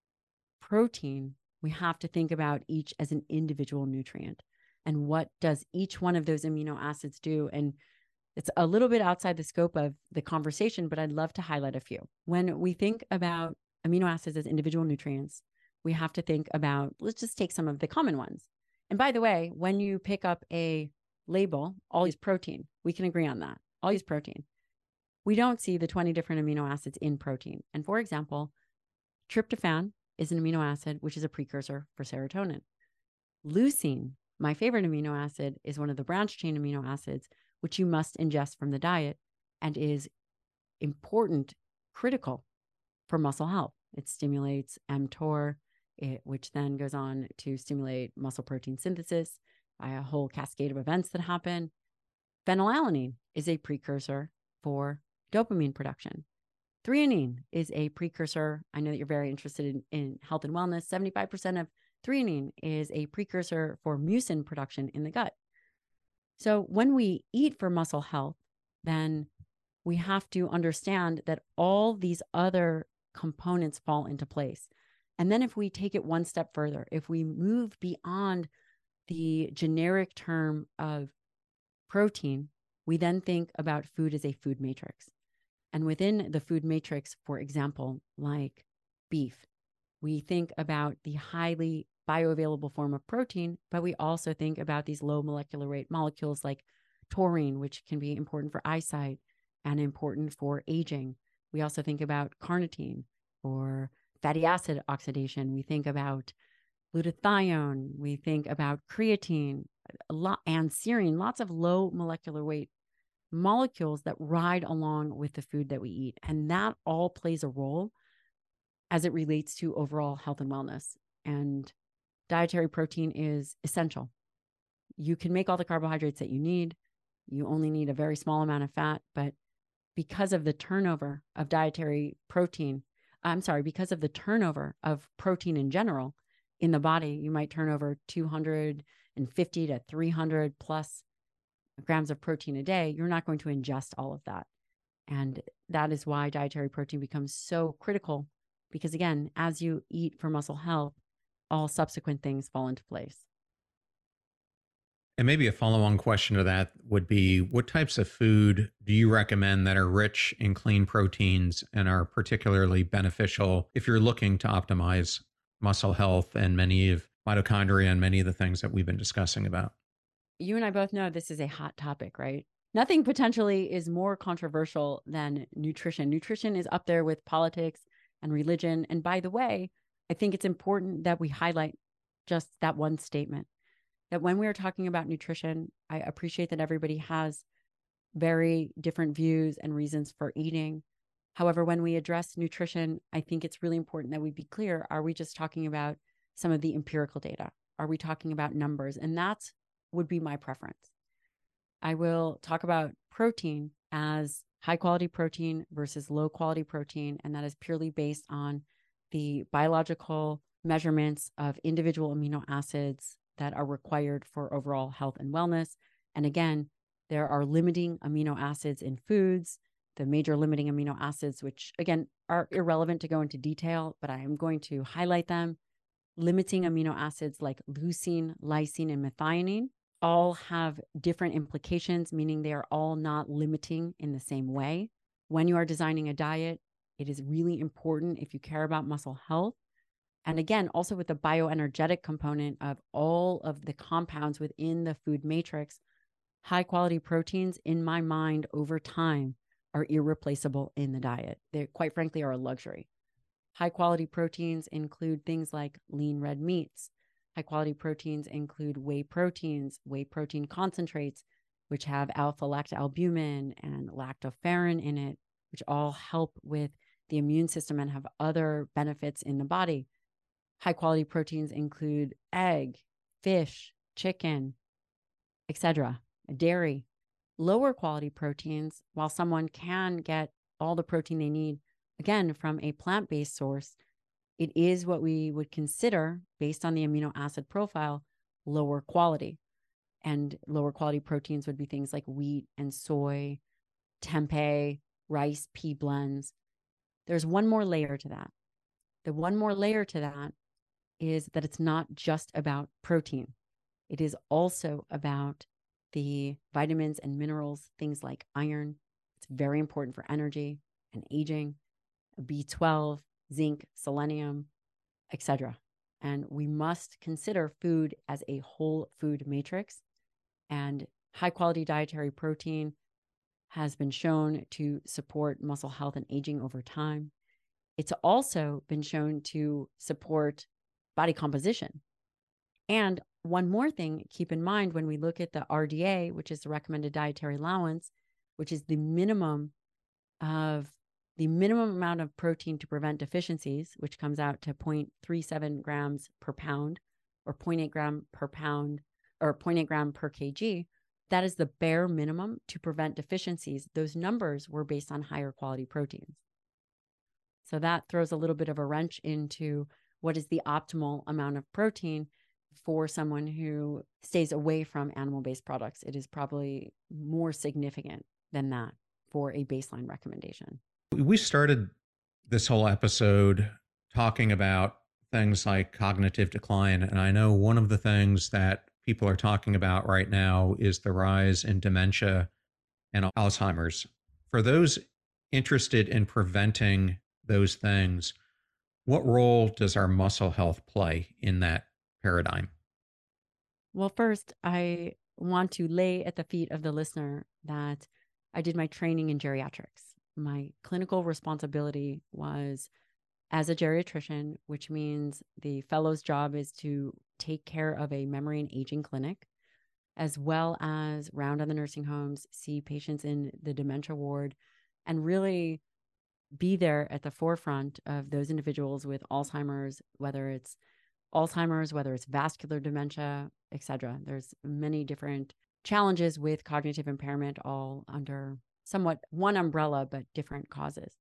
protein, we have to think about each as an individual nutrient. And what does each one of those amino acids do? And it's a little bit outside the scope of the conversation, but I'd love to highlight a few. When we think about amino acids as individual nutrients, we have to think about, let's just take some of the common ones. And by the way, when you pick up a label, all use protein, we can agree on that. All use protein. We don't see the twenty different amino acids in protein. And for example, tryptophan is an amino acid, which is a precursor for serotonin. Leucine, my favorite amino acid, is one of the branch chain amino acids, which you must ingest from the diet and is important, critical for muscle health. It stimulates mTOR, it, which then goes on to stimulate muscle protein synthesis by a whole cascade of events that happen. Phenylalanine is a precursor for dopamine production. Threonine is a precursor. I know that you're very interested in, in health and wellness. seventy-five percent of threonine is a precursor for mucin production in the gut. So when we eat for muscle health, then we have to understand that all these other components fall into place. And then if we take it one step further, if we move beyond the generic term of protein, we then think about food as a food matrix. And within the food matrix, for example, like beef. We think about the highly bioavailable form of protein, but we also think about these low molecular weight molecules like taurine, which can be important for eyesight and important for aging. We also think about carnitine or fatty acid oxidation. We think about glutathione. We think about creatine, a lot, and serine, lots of low molecular weight molecules that ride along with the food that we eat. And that all plays a role as it relates to overall health and wellness. And dietary protein is essential. You can make all the carbohydrates that you need. You only need a very small amount of fat, but because of the turnover of dietary protein, I'm sorry, because of the turnover of protein in general in the body, you might turn over two hundred fifty to three hundred plus grams of protein a day. You're not going to ingest all of that. And that is why dietary protein becomes so critical, because again, as you eat for muscle health, all subsequent things fall into place. And maybe a follow-on question to that would be, what types of food do you recommend that are rich in clean proteins and are particularly beneficial if you're looking to optimize muscle health and many of mitochondria and many of the things that we've been discussing about? You and I both know this is a hot topic, right? Nothing potentially is more controversial than nutrition. Nutrition is up there with politics and religion. And by the way, I think it's important that we highlight just that one statement, that when we are talking about nutrition, I appreciate that everybody has very different views and reasons for eating. However, when we address nutrition, I think it's really important that we be clear. Are we just talking about some of the empirical data? Are we talking about numbers? And that would be my preference. I will talk about protein as high quality protein versus low quality protein. And that is purely based on the biological measurements of individual amino acids that are required for overall health and wellness. And again, there are limiting amino acids in foods, the major limiting amino acids, which again are irrelevant to go into detail, but I am going to highlight them. Limiting amino acids like leucine, lysine, and methionine all have different implications, meaning they are all not limiting in the same way. When you are designing a diet, it is really important if you care about muscle health. And again, also with the bioenergetic component of all of the compounds within the food matrix, high quality proteins, in my mind, over time, are irreplaceable in the diet. They, quite frankly, are a luxury. High quality proteins include things like lean red meats. High quality proteins include whey proteins, whey protein concentrates, which have alpha lactalbumin and lactoferrin in it, which all help with the immune system and have other benefits in the body. High quality proteins include egg, fish, chicken, et cetera, dairy. Lower quality proteins, while someone can get all the protein they need, again, from a plant-based source, it is what we would consider, based on the amino acid profile, lower quality. And lower quality proteins would be things like wheat and soy, tempeh, rice, pea blends. There's one more layer to that. The one more layer to that is that it's not just about protein. It is also about the vitamins and minerals, things like iron. It's very important for energy and aging, B twelve, zinc, selenium, et cetera. And we must consider food as a whole food matrix. And high quality dietary protein has been shown to support muscle health and aging over time. It's also been shown to support body composition. And one more thing, keep in mind when we look at the R D A, which is the recommended dietary allowance, which is the minimum of the minimum amount of protein to prevent deficiencies, which comes out to zero point three seven grams per pound or zero point eight gram per pound or zero point eight gram per kg. That is the bare minimum to prevent deficiencies. Those numbers were based on higher quality proteins. So that throws a little bit of a wrench into what is the optimal amount of protein for someone who stays away from animal-based products. It is probably more significant than that for a baseline recommendation. We started this whole episode talking about things like cognitive decline. And I know one of the things that people are talking about right now is the rise in dementia and Alzheimer's. For those interested in preventing those things, What role does our muscle health play in that paradigm? Well, first, I want to lay at the feet of the listener that I did my training in geriatrics. My clinical responsibility was as a geriatrician, which means the fellow's job is to take care of a memory and aging clinic, as well as round on the nursing homes, see patients in the dementia ward, and really be there at the forefront of those individuals with Alzheimer's, whether it's Alzheimer's, whether it's vascular dementia, et cetera. There's many different challenges with cognitive impairment, all under somewhat one umbrella, but different causes.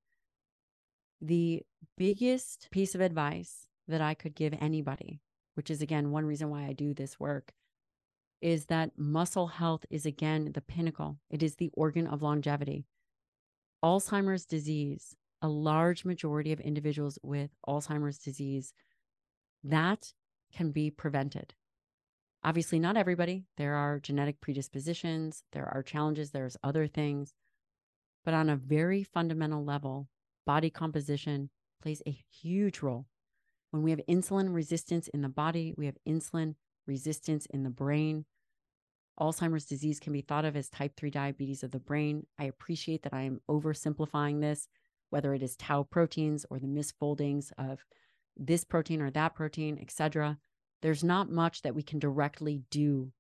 The biggest piece of advice that I could give anybody, which is again, one reason why I do this work, is that muscle health is again, the pinnacle. It is the organ of longevity. Alzheimer's disease, a large majority of individuals with Alzheimer's disease, that can be prevented. Obviously, not everybody. There are genetic predispositions, there are challenges, there's other things. But on a very fundamental level, body composition plays a huge role. When we have insulin resistance in the body, we have insulin resistance in the brain. Alzheimer's disease can be thought of as type three diabetes of the brain. I appreciate that I am oversimplifying this, whether it is tau proteins or the misfoldings of this protein or that protein, et cetera. There's not much that we can directly do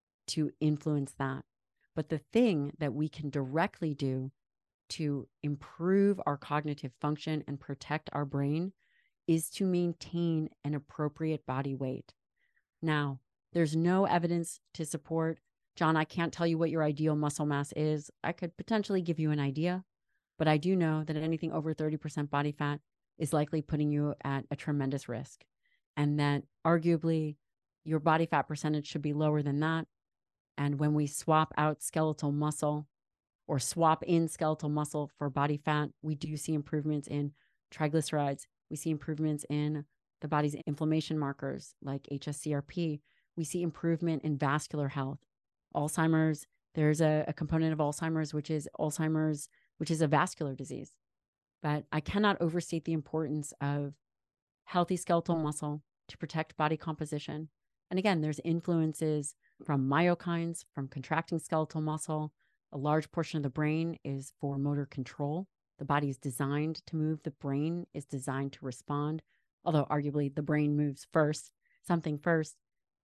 to influence that. But the thing that we can directly do to improve our cognitive function and protect our brain is to maintain an appropriate body weight. Now, there's no evidence to support, John, I can't tell you what your ideal muscle mass is. I could potentially give you an idea, but I do know that anything over thirty percent body fat is likely putting you at a tremendous risk. And that arguably your body fat percentage should be lower than that. And when we swap out skeletal muscle or swap in skeletal muscle for body fat, we do see improvements in triglycerides. We see improvements in the body's inflammation markers like H S C R P. We see improvement in vascular health. Alzheimer's, there's a, a component of Alzheimer's, which is Alzheimer's, which is a vascular disease. But I cannot overstate the importance of healthy skeletal muscle to protect body composition. And again, there's influences from myokines, from contracting skeletal muscle. A large portion of the brain is for motor control. The body is designed to move. The brain is designed to respond, although arguably the brain moves first, something first.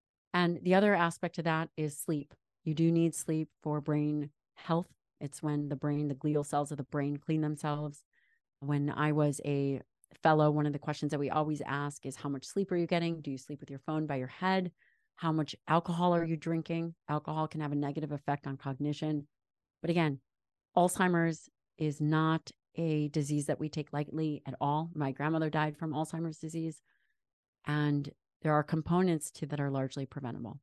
And the other aspect to that is sleep. You do need sleep for brain health. It's when the brain, the glial cells of the brain clean themselves. When I was a fellow, one of the questions that we always ask is, how much sleep are you getting? Do you sleep with your phone by your head? How much alcohol are you drinking? Alcohol can have a negative effect on cognition. But again, Alzheimer's is not a disease that we take lightly at all. My grandmother died from Alzheimer's disease, and there are components to that are largely preventable.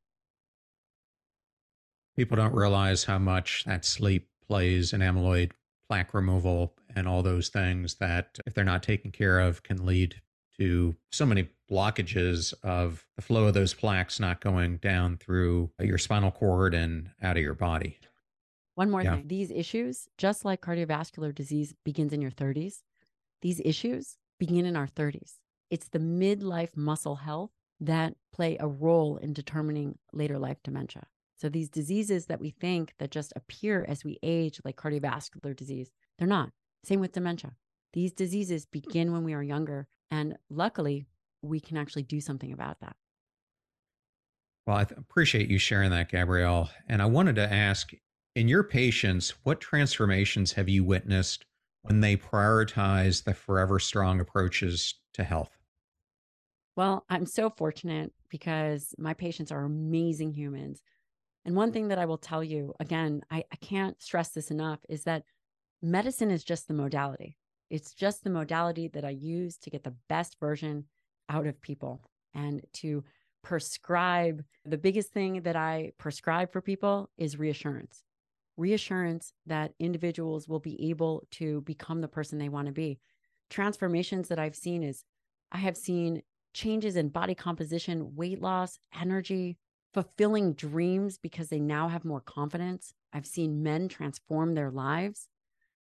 People don't realize how much that sleep plays in amyloid plaque removal and all those things that, if they're not taken care of, can lead to so many blockages of the flow of those plaques not going down through your spinal cord and out of your body. One more Yeah. thing, these issues, just like cardiovascular disease begins in your thirties, these issues begin in our thirties. It's the midlife muscle health that play a role in determining later life dementia. So these diseases that we think that just appear as we age, like cardiovascular disease, they're not. Same with dementia. These diseases begin when we are younger, and luckily, we can actually do something about that. Well, I th- appreciate you sharing that, Gabrielle. And I wanted to ask, in your patients, what transformations have you witnessed when they prioritize the Forever Strong approaches to health? Well, I'm so fortunate because my patients are amazing humans. And one thing that I will tell you, again, I, I can't stress this enough, is that medicine is just the modality. It's just the modality that I use to get the best version out of people and to prescribe. The biggest thing that I prescribe for people is reassurance. Reassurance that individuals will be able to become the person they want to be. Transformations that I've seen is I have seen changes in body composition, weight loss, energy, fulfilling dreams because they now have more confidence. I've seen men transform their lives.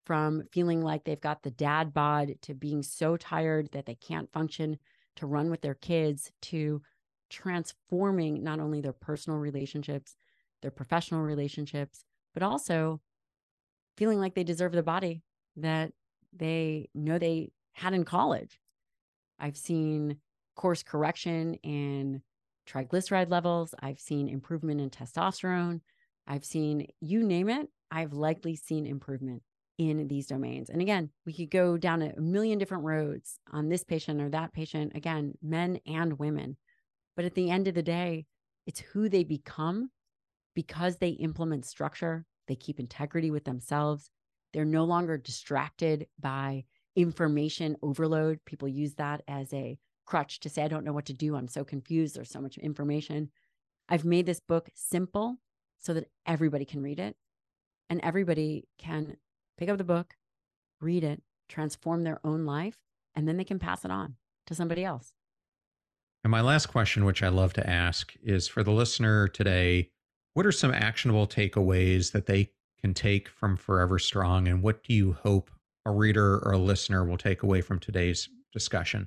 from feeling like they've got the dad bod to being so tired that they can't function to run with their kids, to transforming not only their personal relationships, their professional relationships, but also feeling like they deserve the body that they know they had in college. I've seen course correction in triglyceride levels. I've seen improvement in testosterone. I've seen, you name it, I've likely seen improvement in these domains. And again, we could go down a million different roads on this patient or that patient, again, men and women. But at the end of the day, it's who they become because they implement structure. They keep integrity with themselves. They're no longer distracted by information overload. People use that as a crutch to say, I don't know what to do. I'm so confused. There's so much information. I've made this book simple so that everybody can read it and everybody can pick up the book, read it, transform their own life, and then they can pass it on to somebody else. And my last question, which I love to ask, is for the listener today, what are some actionable takeaways that they can take from Forever Strong? And what do you hope a reader or a listener will take away from today's discussion?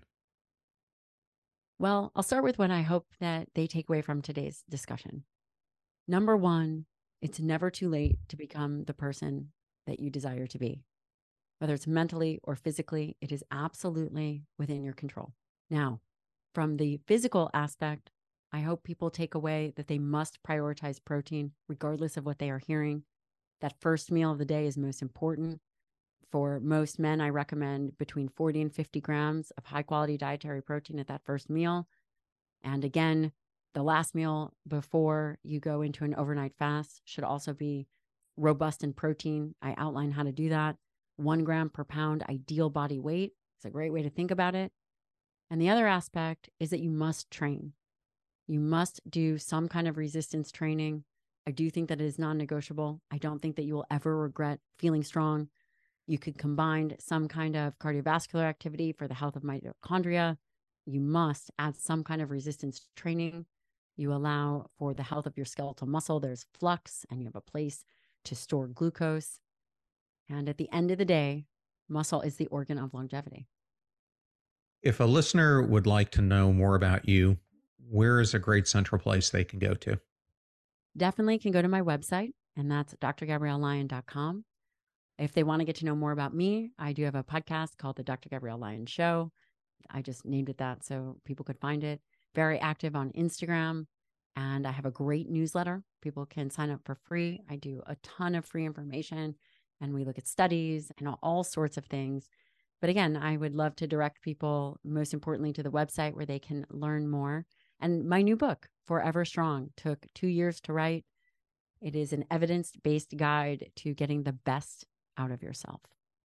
Well, I'll start with what I hope that they take away from today's discussion. Number one, it's never too late to become the person that you desire to be. Whether it's mentally or physically, it is absolutely within your control. Now, from the physical aspect, I hope people take away that they must prioritize protein regardless of what they are hearing. That first meal of the day is most important. For most men, I recommend between forty and fifty grams of high quality dietary protein at that first meal. And again, the last meal before you go into an overnight fast should also be robust in protein. I outline how to do that. One gram per pound ideal body weight. It's a great way to think about it. And the other aspect is that you must train. You must do some kind of resistance training. I do think that it is non-negotiable. I don't think that you will ever regret feeling strong. You could combine some kind of cardiovascular activity for the health of mitochondria. You must add some kind of resistance training. You allow for the health of your skeletal muscle. There's flux and you have a place to store glucose. And at the end of the day, muscle is the organ of longevity. If a listener would like to know more about you, where is a great central place they can go to? Definitely can go to my website, and that's d r gabrielle lyon dot com. If they want to get to know more about me, I do have a podcast called The Doctor Gabrielle Lyon Show. I just named it that so people could find it. Very active on Instagram. And I have a great newsletter. People can sign up for free. I do a ton of free information, and we look at studies and all sorts of things. But again, I would love to direct people, most importantly, to the website where they can learn more. And my new book, Forever Strong, took two years to write. It is an evidence-based guide to getting the best out of yourself.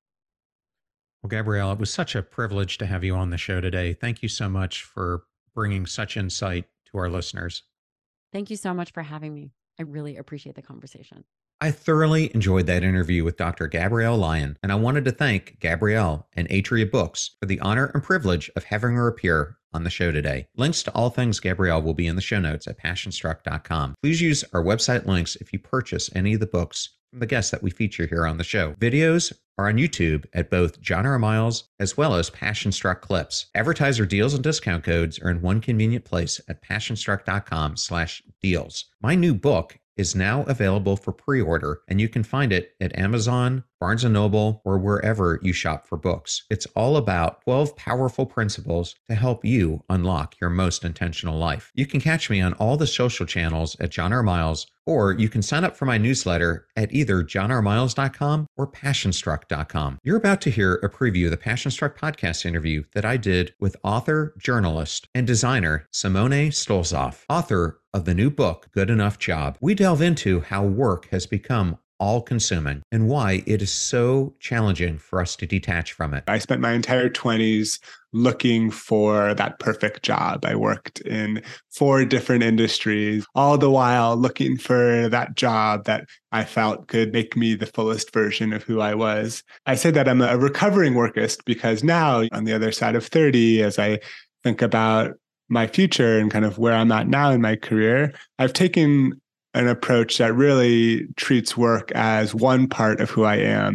Well, Gabrielle, it was such a privilege to have you on the show today. Thank you so much for bringing such insight to our listeners. Thank you so much for having me. I really appreciate the conversation. I thoroughly enjoyed that interview with Doctor Gabrielle Lyon, and I wanted to thank Gabrielle and Atria Books for the honor and privilege of having her appear on the show today. Links to all things Gabrielle will be in the show notes at passion struck dot com. Please use our website links if you purchase any of the books from the guests that we feature here on the show. Videos are on YouTube at both John R. Miles as well as Passion Struck Clips. Advertiser deals and discount codes are in one convenient place at passion struck dot com slash deals. My new book is now available for pre-order, and you can find it at Amazon, Barnes and Noble, or wherever you shop for books. It's all about twelve powerful principles to help you unlock your most intentional life. You can catch me on all the social channels at John R. Miles, or you can sign up for my newsletter at either john r miles dot com or passion struck dot com. You're about to hear a preview of the Passion Struck podcast interview that I did with author, journalist, and designer Simone Stolzoff, author of the new book, Good Enough Job. We delve into how work has become all-consuming and why it is so challenging for us to detach from it. I spent my entire twenties looking for that perfect job. I worked in four different industries, all the while looking for that job that I felt could make me the fullest version of who I was. I say that I'm a recovering workist because now, on the other side of thirty, as I think about my future and kind of where I'm at now in my career, I've taken an approach that really treats work as one part of who I am,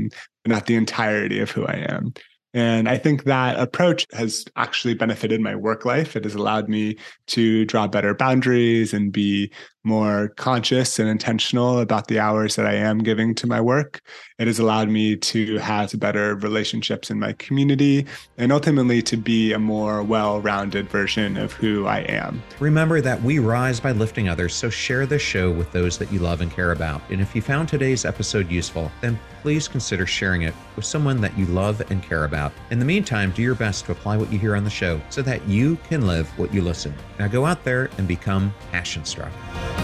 not the entirety of who I am. And I think that approach has actually benefited my work life. It has allowed me to draw better boundaries and be more conscious and intentional about the hours that I am giving to my work. It has allowed me to have better relationships in my community and ultimately to be a more well-rounded version of who I am. Remember that we rise by lifting others, so share this show with those that you love and care about. And if you found today's episode useful, then please consider sharing it with someone that you love and care about. In the meantime, do your best to apply what you hear on the show so that you can live what you listen. Now go out there and become passion struck.